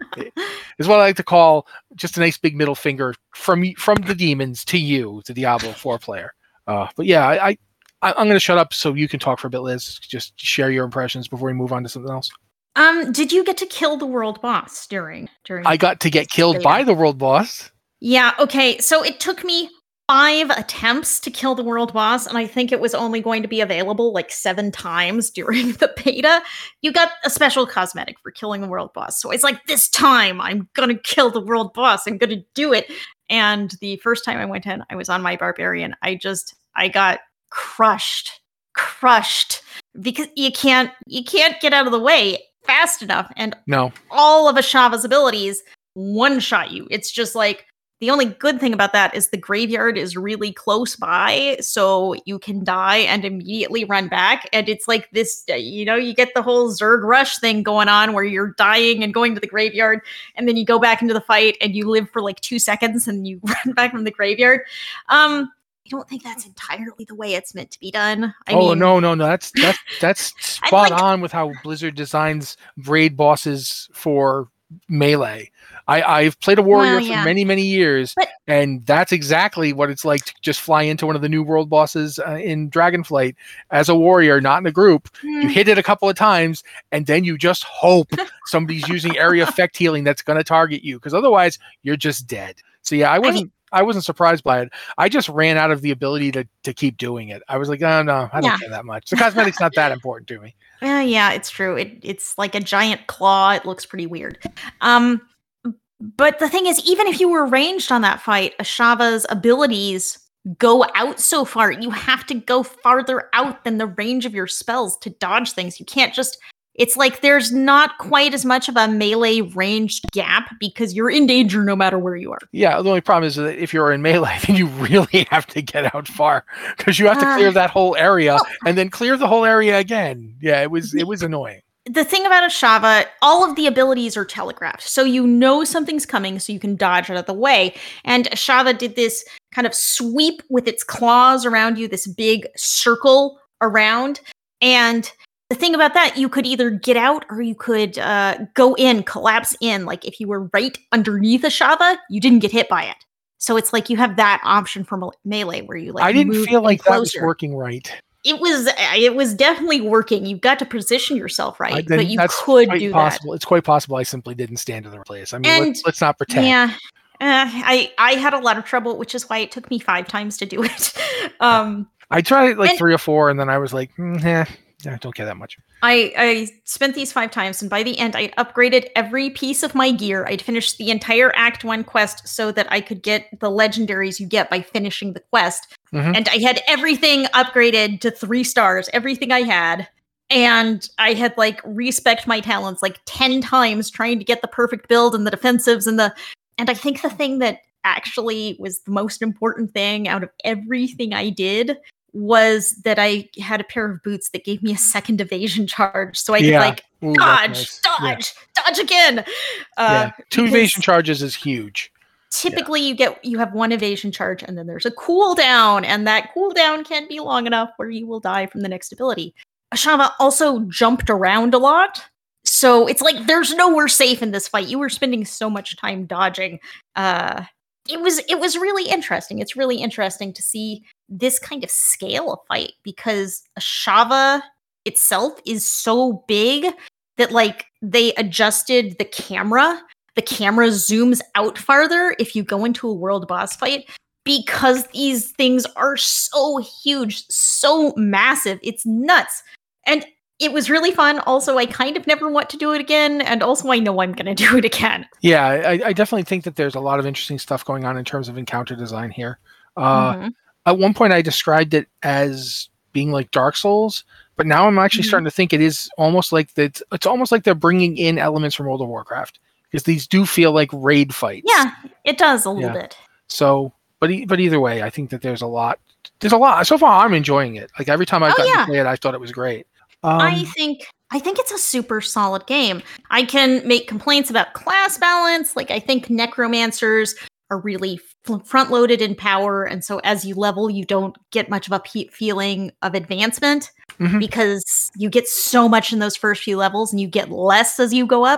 Is what I like to call just a nice big middle finger from from the demons to you, the Diablo four player. Uh, but yeah, I, I I'm going to shut up so you can talk for a bit, Liz. Just share your impressions before we move on to something else. Um, did you get to kill the world boss during during? I got to get killed beta? by the world boss. Yeah. Okay. So it took me five attempts to kill the world boss, and I think it was only going to be available like seven times during the beta. You got a special cosmetic for killing the world boss. So it's like, this time I'm gonna kill the world boss. I'm gonna do it. And the first time I went in, I was on my barbarian. I just, I got crushed, crushed because you can't, you can't get out of the way fast enough. And no, all of Ashava's abilities one shot you. It's just like, the only good thing about that is the graveyard is really close by, so you can die and immediately run back. And it's like this, you know, you get the whole Zerg rush thing going on where you're dying and going to the graveyard, and then you go back into the fight and you live for like two seconds and you run back from the graveyard. Um, I don't think that's entirely the way it's meant to be done. I oh mean, no, no, no! That's that's that's spot like, on with how Blizzard designs raid bosses for Melee. I, I've played a warrior well, yeah. for many, many years, but, and that's exactly what it's like to just fly into one of the new world bosses uh, in Dragonflight as a warrior, not in a group. Mm. You hit it a couple of times, and then you just hope somebody's using area effect healing that's going to target you, because otherwise you're just dead. So yeah, I wasn't. I, mean, I wasn't surprised by it. I just ran out of the ability to to keep doing it. I was like, oh no, I don't yeah. care that much. The cosmetic's not that important to me. Uh, yeah, it's true. It it's like a giant claw. It looks pretty weird. Um. But the thing is, even if you were ranged on that fight, Ashava's abilities go out so far. You have to go farther out than the range of your spells to dodge things. You can't just... It's like there's not quite as much of a melee ranged gap because you're in danger no matter where you are. Yeah, the only problem is that if you're in melee, then you really have to get out far because you have to clear uh, that whole area well, and then clear the whole area again. Yeah, it was it was annoying. The thing about Ashava, all of the abilities are telegraphed. So you know something's coming so you can dodge out of the way. And Ashava did this kind of sweep with its claws around you, this big circle around. And the thing about that, you could either get out or you could uh, go in, collapse in. Like if you were right underneath Ashava, you didn't get hit by it. So it's like you have that option for me- melee where you like I didn't move feel like closer. That was working right. It was it was definitely working. You've got to position yourself right, I, but you that's could quite do possible. that. It's quite possible I simply didn't stand in the place. I mean, and, let's, let's not pretend. Yeah, uh, I I had a lot of trouble, which is why it took me five times to do it. um, I tried like and, three or four, and then I was like, mm, eh, I don't care that much. I, I spent these five times, and by the end, I'd upgraded every piece of my gear. I'd finished the entire Act one quest so that I could get the legendaries you get by finishing the quest. Mm-hmm. And I had everything upgraded to three stars, everything I had. And I had, like, respect my talents, like, ten times trying to get the perfect build and the defensives and the... And I think the thing that actually was the most important thing out of everything I did was that I had a pair of boots that gave me a second evasion charge, so I could yeah. like Ooh, dodge, nice. dodge, yeah. dodge again. Uh, yeah. Two evasion charges is huge. Typically, yeah. you get you have one evasion charge, and then there's a cooldown, and that cooldown can be long enough where you will die from the next ability. Ashava also jumped around a lot, so it's like there's nowhere safe in this fight. You were spending so much time dodging. Uh, it was it was really interesting. It's really interesting to see this kind of scale of fight because Ashava itself is so big that like they adjusted the camera. The camera zooms out farther if you go into a world boss fight because these things are so huge, so massive. It's nuts. And it was really fun. Also, I kind of never want to do it again. And also, I know I'm going to do it again. Yeah, I, I definitely think that there's a lot of interesting stuff going on in terms of encounter design here. Uh, mm-hmm. At one point, I described it as being like Dark Souls, but now I'm actually mm-hmm. starting to think it is almost like that. It's almost like they're bringing in elements from World of Warcraft because these do feel like raid fights. Yeah, it does a little yeah. bit. So, but e- but either way, I think that there's a lot. There's a lot. So far, I'm enjoying it. Like every time I've oh, gotten yeah. to play it, I thought it was great. Um, I think I think it's a super solid game. I can make complaints about class balance. Like I think necromancers are really f- front-loaded in power, and so as you level, you don't get much of a pe- feeling of advancement mm-hmm. because you get so much in those first few levels, and you get less as you go up.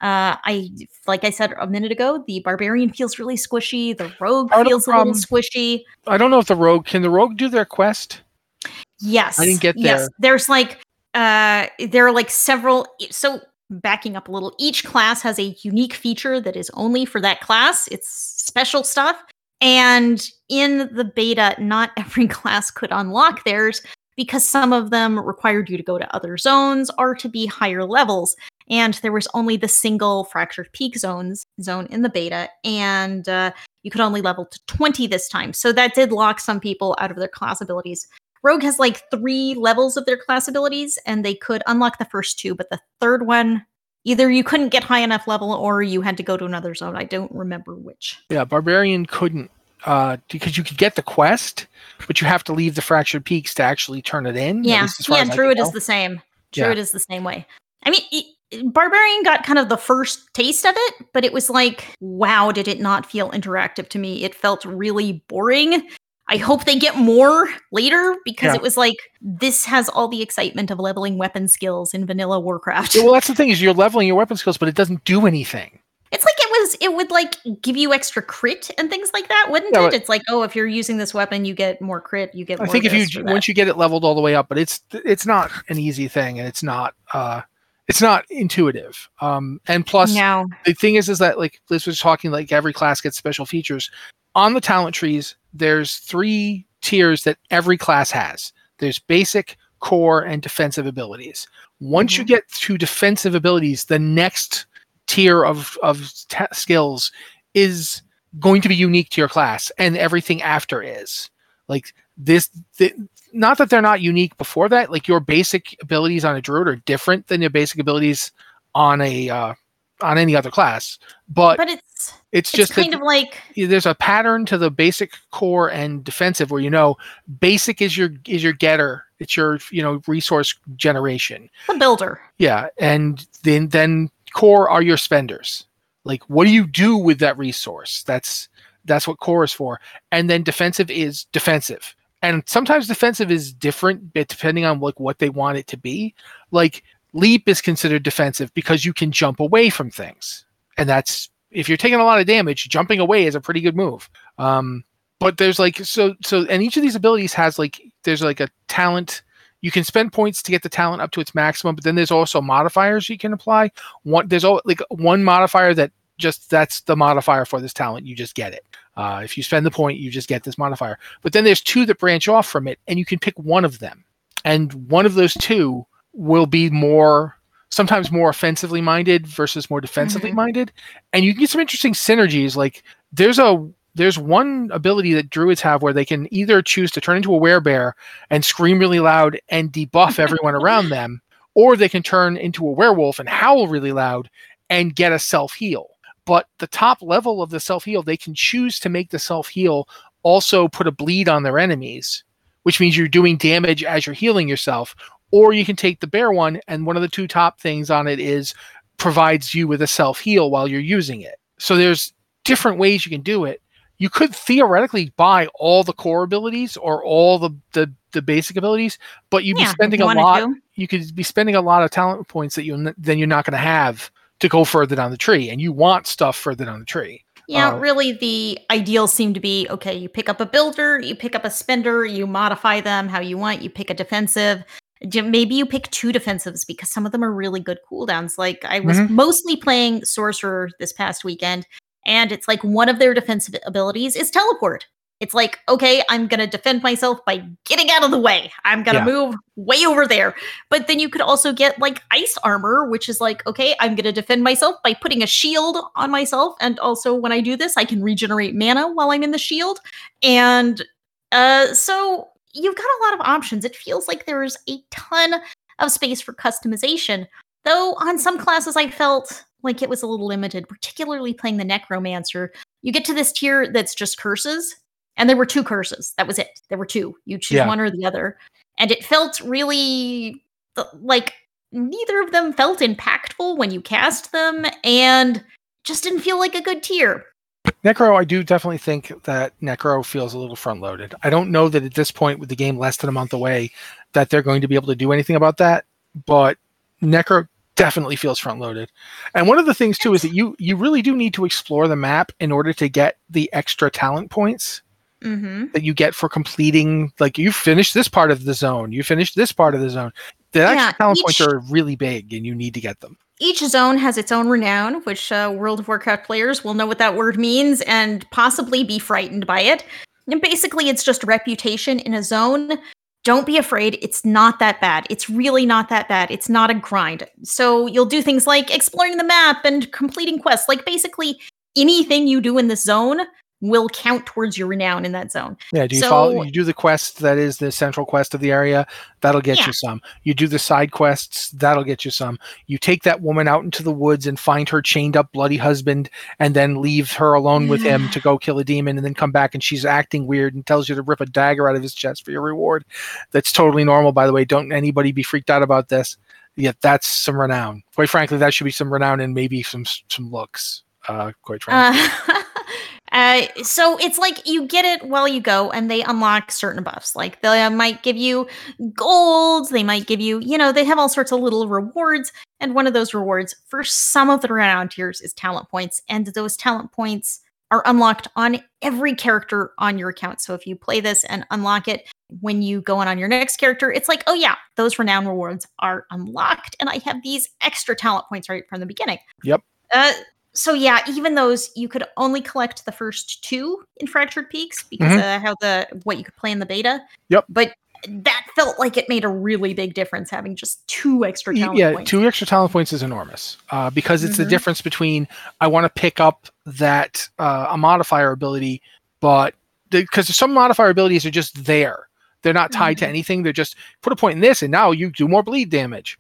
Uh, I like I said a minute ago, the barbarian feels really squishy. The rogue Part feels a little squishy. I don't know if the rogue can the rogue do their quest. Yes, I didn't get there. Yes, there's like uh, there are like several. So backing up a little, each class has a unique feature that is only for that class. It's special stuff, and in the beta, not every class could unlock theirs because some of them required you to go to other zones or to be higher levels. And there was only the single Fractured Peak zones zone in the beta, and uh, you could only level to twenty this time. So that did lock some people out of their class abilities. Rogue has like three levels of their class abilities, and they could unlock the first two, but the third one, either you couldn't get high enough level or you had to go to another zone. I don't remember which. Yeah, Barbarian couldn't, uh, because you could get the quest, but you have to leave the Fractured Peaks to actually turn it in. Yeah, yeah, Druid is the same. Druid yeah. is the same way. I mean, it, Barbarian got kind of the first taste of it, but it was like, wow, did it not feel interactive to me? It felt really boring. I hope they get more later because yeah. it was like, this has all the excitement of leveling weapon skills in vanilla Warcraft. Yeah, well, that's the thing is you're leveling your weapon skills, but it doesn't do anything. It's like it was, it would like give you extra crit and things like that, wouldn't yeah, it? It's like, oh, if you're using this weapon, you get more crit, you get more I think if you, once you get it leveled all the way up, but it's, it's not an easy thing and it's not, uh, It's not intuitive. Um, and plus, no. the thing is, is that like Liz was talking, like every class gets special features. On the talent trees, there's three tiers that every class has. There's basic, core, and defensive abilities. Once mm-hmm. you get to defensive abilities, the next tier of, of t- skills is going to be unique to your class, and everything after is. Like this... Th- Not that they're not unique before that. Like your basic abilities on a druid are different than your basic abilities on a uh, on any other class. But but it's it's just it's kind that, of like there's a pattern to the basic, core, and defensive where you know basic is your is your getter. It's your you know resource generation. The builder. Yeah, and then then core are your spenders. Like what do you do with that resource? That's that's what core is for. And then defensive is defensive. And sometimes defensive is different depending on like what they want it to be. Like leap is considered defensive because you can jump away from things. And that's, if you're taking a lot of damage, jumping away is a pretty good move. Um, but there's like, so, so, and each of these abilities has like, there's like a talent. You can spend points to get the talent up to its maximum, but then there's also modifiers you can apply. One, there's all, like one modifier that just, that's the modifier for this talent. You just get it. Uh, if you spend the point, you just get this modifier. But then there's two that branch off from it, and you can pick one of them. And one of those two will be more, sometimes more offensively minded versus more defensively mm-hmm. minded. And you can get some interesting synergies. Like there's a there's one ability that druids have where they can either choose to turn into a werebear and scream really loud and debuff everyone around them, or they can turn into a werewolf and howl really loud and get a self-heal. But the top level of the self-heal, they can choose to make the self-heal also put a bleed on their enemies, which means you're doing damage as you're healing yourself. Or you can take the bear one, and one of the two top things on it is provides you with a self-heal while you're using it. So there's different ways you can do it. You could theoretically buy all the core abilities or all the, the, the basic abilities, but you'd yeah, be spending a lot. To. You could be spending a lot of talent points that you then you're not going to have to go further down the tree, and you want stuff further down the tree. Yeah, uh, really the ideals seem to be, okay, you pick up a builder, you pick up a spender, you modify them how you want, you pick a defensive. Maybe you pick two defensives because some of them are really good cooldowns. Like I was mm-hmm. mostly playing Sorcerer this past weekend, and it's like one of their defensive abilities is teleport. It's like, okay, I'm going to defend myself by getting out of the way. I'm going to yeah. move way over there. But then you could also get like ice armor, which is like, okay, I'm going to defend myself by putting a shield on myself. And also when I do this, I can regenerate mana while I'm in the shield. And uh, so you've got a lot of options. It feels like there's a ton of space for customization. Though on some classes, I felt like it was a little limited, particularly playing the Necromancer. You get to this tier that's just curses. And there were two curses. That was it. There were two. You choose yeah. one or the other. And it felt really like neither of them felt impactful when you cast them and just didn't feel like a good tier. Necro, I do definitely think that Necro feels a little front-loaded. I don't know that at this point with the game less than a month away that they're going to be able to do anything about that. But Necro definitely feels front loaded. And one of the things too is that you you really do need to explore the map in order to get the extra talent points mm-hmm. that you get for completing. Like you finished this part of the zone, you finished this part of the zone. The extra yeah, talent each, points are really big, and you need to get them. Each zone has its own renown, which uh, World of Warcraft players will know what that word means and possibly be frightened by it. And basically, it's just reputation in a zone. Don't be afraid. It's not that bad. It's really not that bad. It's not a grind. So you'll do things like exploring the map and completing quests. Like basically anything you do in this zone will count towards your renown in that zone. Yeah, do you so, follow, you do the quest that is the central quest of the area, that'll get yeah. you some. You do the side quests, that'll get you some. You take that woman out into the woods and find her chained up bloody husband and then leave her alone with him to go kill a demon and then come back and she's acting weird and tells you to rip a dagger out of his chest for your reward. That's totally normal, by the way. Don't anybody be freaked out about this. Yeah, that's some renown. Quite frankly, that should be some renown and maybe some some looks, uh, quite frankly. Uh- Uh, so it's like you get it while you go, and they unlock certain buffs. Like they might give you golds, they might give you, you know, they have all sorts of little rewards. And one of those rewards for some of the renown tiers is talent points. And those talent points are unlocked on every character on your account. So if you play this and unlock it, when you go on on your next character, it's like, oh yeah, those renown rewards are unlocked. And I have these extra talent points right from the beginning. Yep. Uh, So yeah, even those you could only collect the first two in Fractured Peaks because mm-hmm. uh, how the what you could play in the beta. Yep. But that felt like it made a really big difference having just two extra talent yeah, points. Yeah, two extra talent points is enormous uh, because it's mm-hmm. the difference between I want to pick up that uh, a modifier ability, but because some modifier abilities are just there, they're not tied mm-hmm. to anything. They're just put a point in this, and now you do more bleed damage.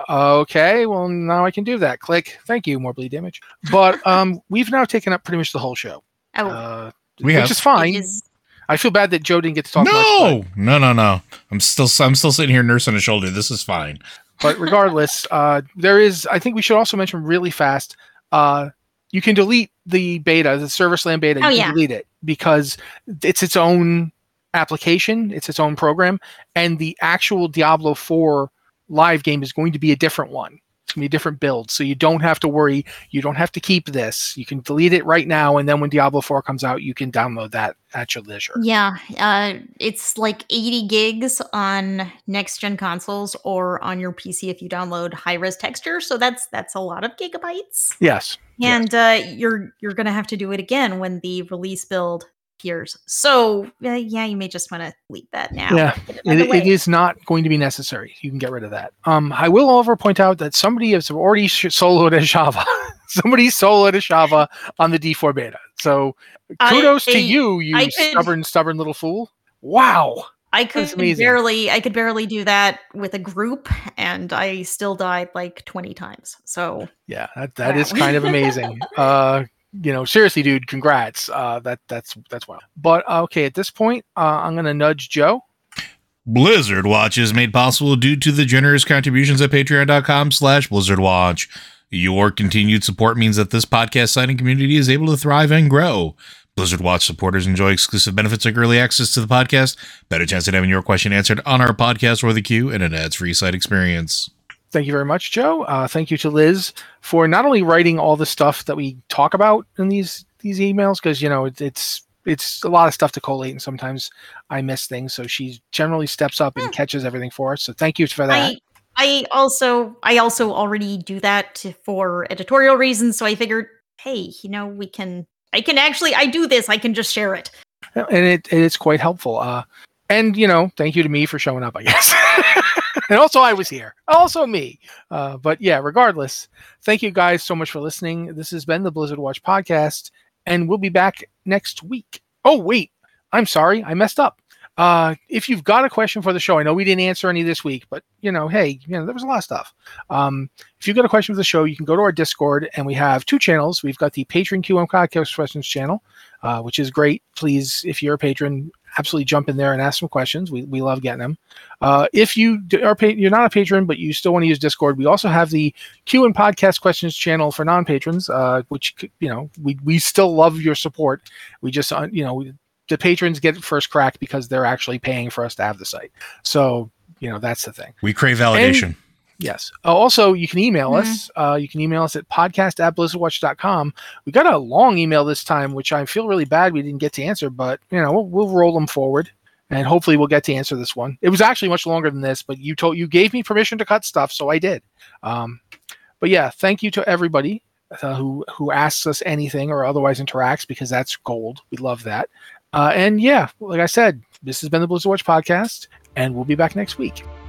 Okay, well, now I can do that. Click. Thank you, more bleed damage. But um, we've now taken up pretty much the whole show. Oh, uh, we which have. is fine. Is... I feel bad that Joe didn't get to talk no! much. But... No, no, no. I'm still I'm still sitting here nursing a shoulder. This is fine. But regardless, uh, there is, I think we should also mention really fast, uh, you can delete the beta, the ServerSlam beta. You oh, can yeah. delete it because it's its own application. It's its own program. And the actual Diablo four live game is going to be a different one. It's going to be a different build. So you don't have to worry. You don't have to keep this. You can delete it right now. And then when Diablo four comes out, you can download that at your leisure. Yeah. Uh, it's like eighty gigs on next gen consoles or on your P C if you download high res texture. So that's, that's a lot of gigabytes. Yes. And yes. Uh, you're, you're going to have to do it again when the release build appears. So uh, yeah, you may just want to delete that now. Yeah, it, it is not going to be necessary. You can get rid of that. Um, I will, however, point out that somebody has already sh- soloed a Shava. somebody soloed a Shava on the D four beta. So kudos I, to you, you I stubborn, could, stubborn little fool. Wow. I could barely, I could barely do that with a group, and I still died like twenty times. So yeah, that, that wow. is kind of amazing. uh, You know, seriously, dude, congrats. Uh, that that's that's wild. But uh, okay, at this point, uh, I'm gonna nudge Joe. Blizzard Watch is made possible due to the generous contributions at patreon.com slash Blizzard Watch. Your continued support means that this podcast site and community is able to thrive and grow. Blizzard Watch supporters enjoy exclusive benefits like early access to the podcast, better chance at having your question answered on our podcast or the queue, and an ads-free site experience. Thank you very much, Joe. Uh, thank you to Liz for not only writing all the stuff that we talk about in these these emails, because you know it, it's it's a lot of stuff to collate, and sometimes I miss things. So she generally steps up and catches everything for us. So thank you for that. I, I also I also already do that to, for editorial reasons. So I figured, hey, you know, we can I can actually I do this. I can just share it, and it it's quite helpful. Uh, and you know, thank you to me for showing up, I guess. And also I was here. Also me. Uh, but yeah, regardless, thank you guys so much for listening. This has been the Blizzard Watch podcast, and we'll be back next week. Oh, wait. I'm sorry. I messed up. Uh, if you've got a question for the show, I know we didn't answer any this week, but, you know, hey, you know, there was a lot of stuff. Um, if you've got a question for the show, you can go to our Discord, and we have two channels. We've got the Patron Q M Podcast Questions channel, uh, which is great. Please, if you're a patron, absolutely jump in there and ask some questions. We we love getting them. Uh, if you are pa- you're not a patron, but you still want to use Discord, we also have the Q and Podcast Questions channel for non-patrons, uh, which, you know, we we still love your support. We just, uh, you know, the patrons get first crack because they're actually paying for us to have the site. So, you know, that's the thing. We crave validation. And, Yes. Uh, also, you can email Mm. us. Uh, you can email us at podcast at blizzardwatch dot com. We got a long email this time, which I feel really bad we didn't get to answer, but you know we'll, we'll roll them forward, and hopefully we'll get to answer this one. It was actually much longer than this, but you told you gave me permission to cut stuff, so I did. Um, but yeah, thank you to everybody uh, who who asks us anything or otherwise interacts, because that's gold. We love that. Uh, and yeah, like I said, this has been the Blizzard Watch podcast, and we'll be back next week.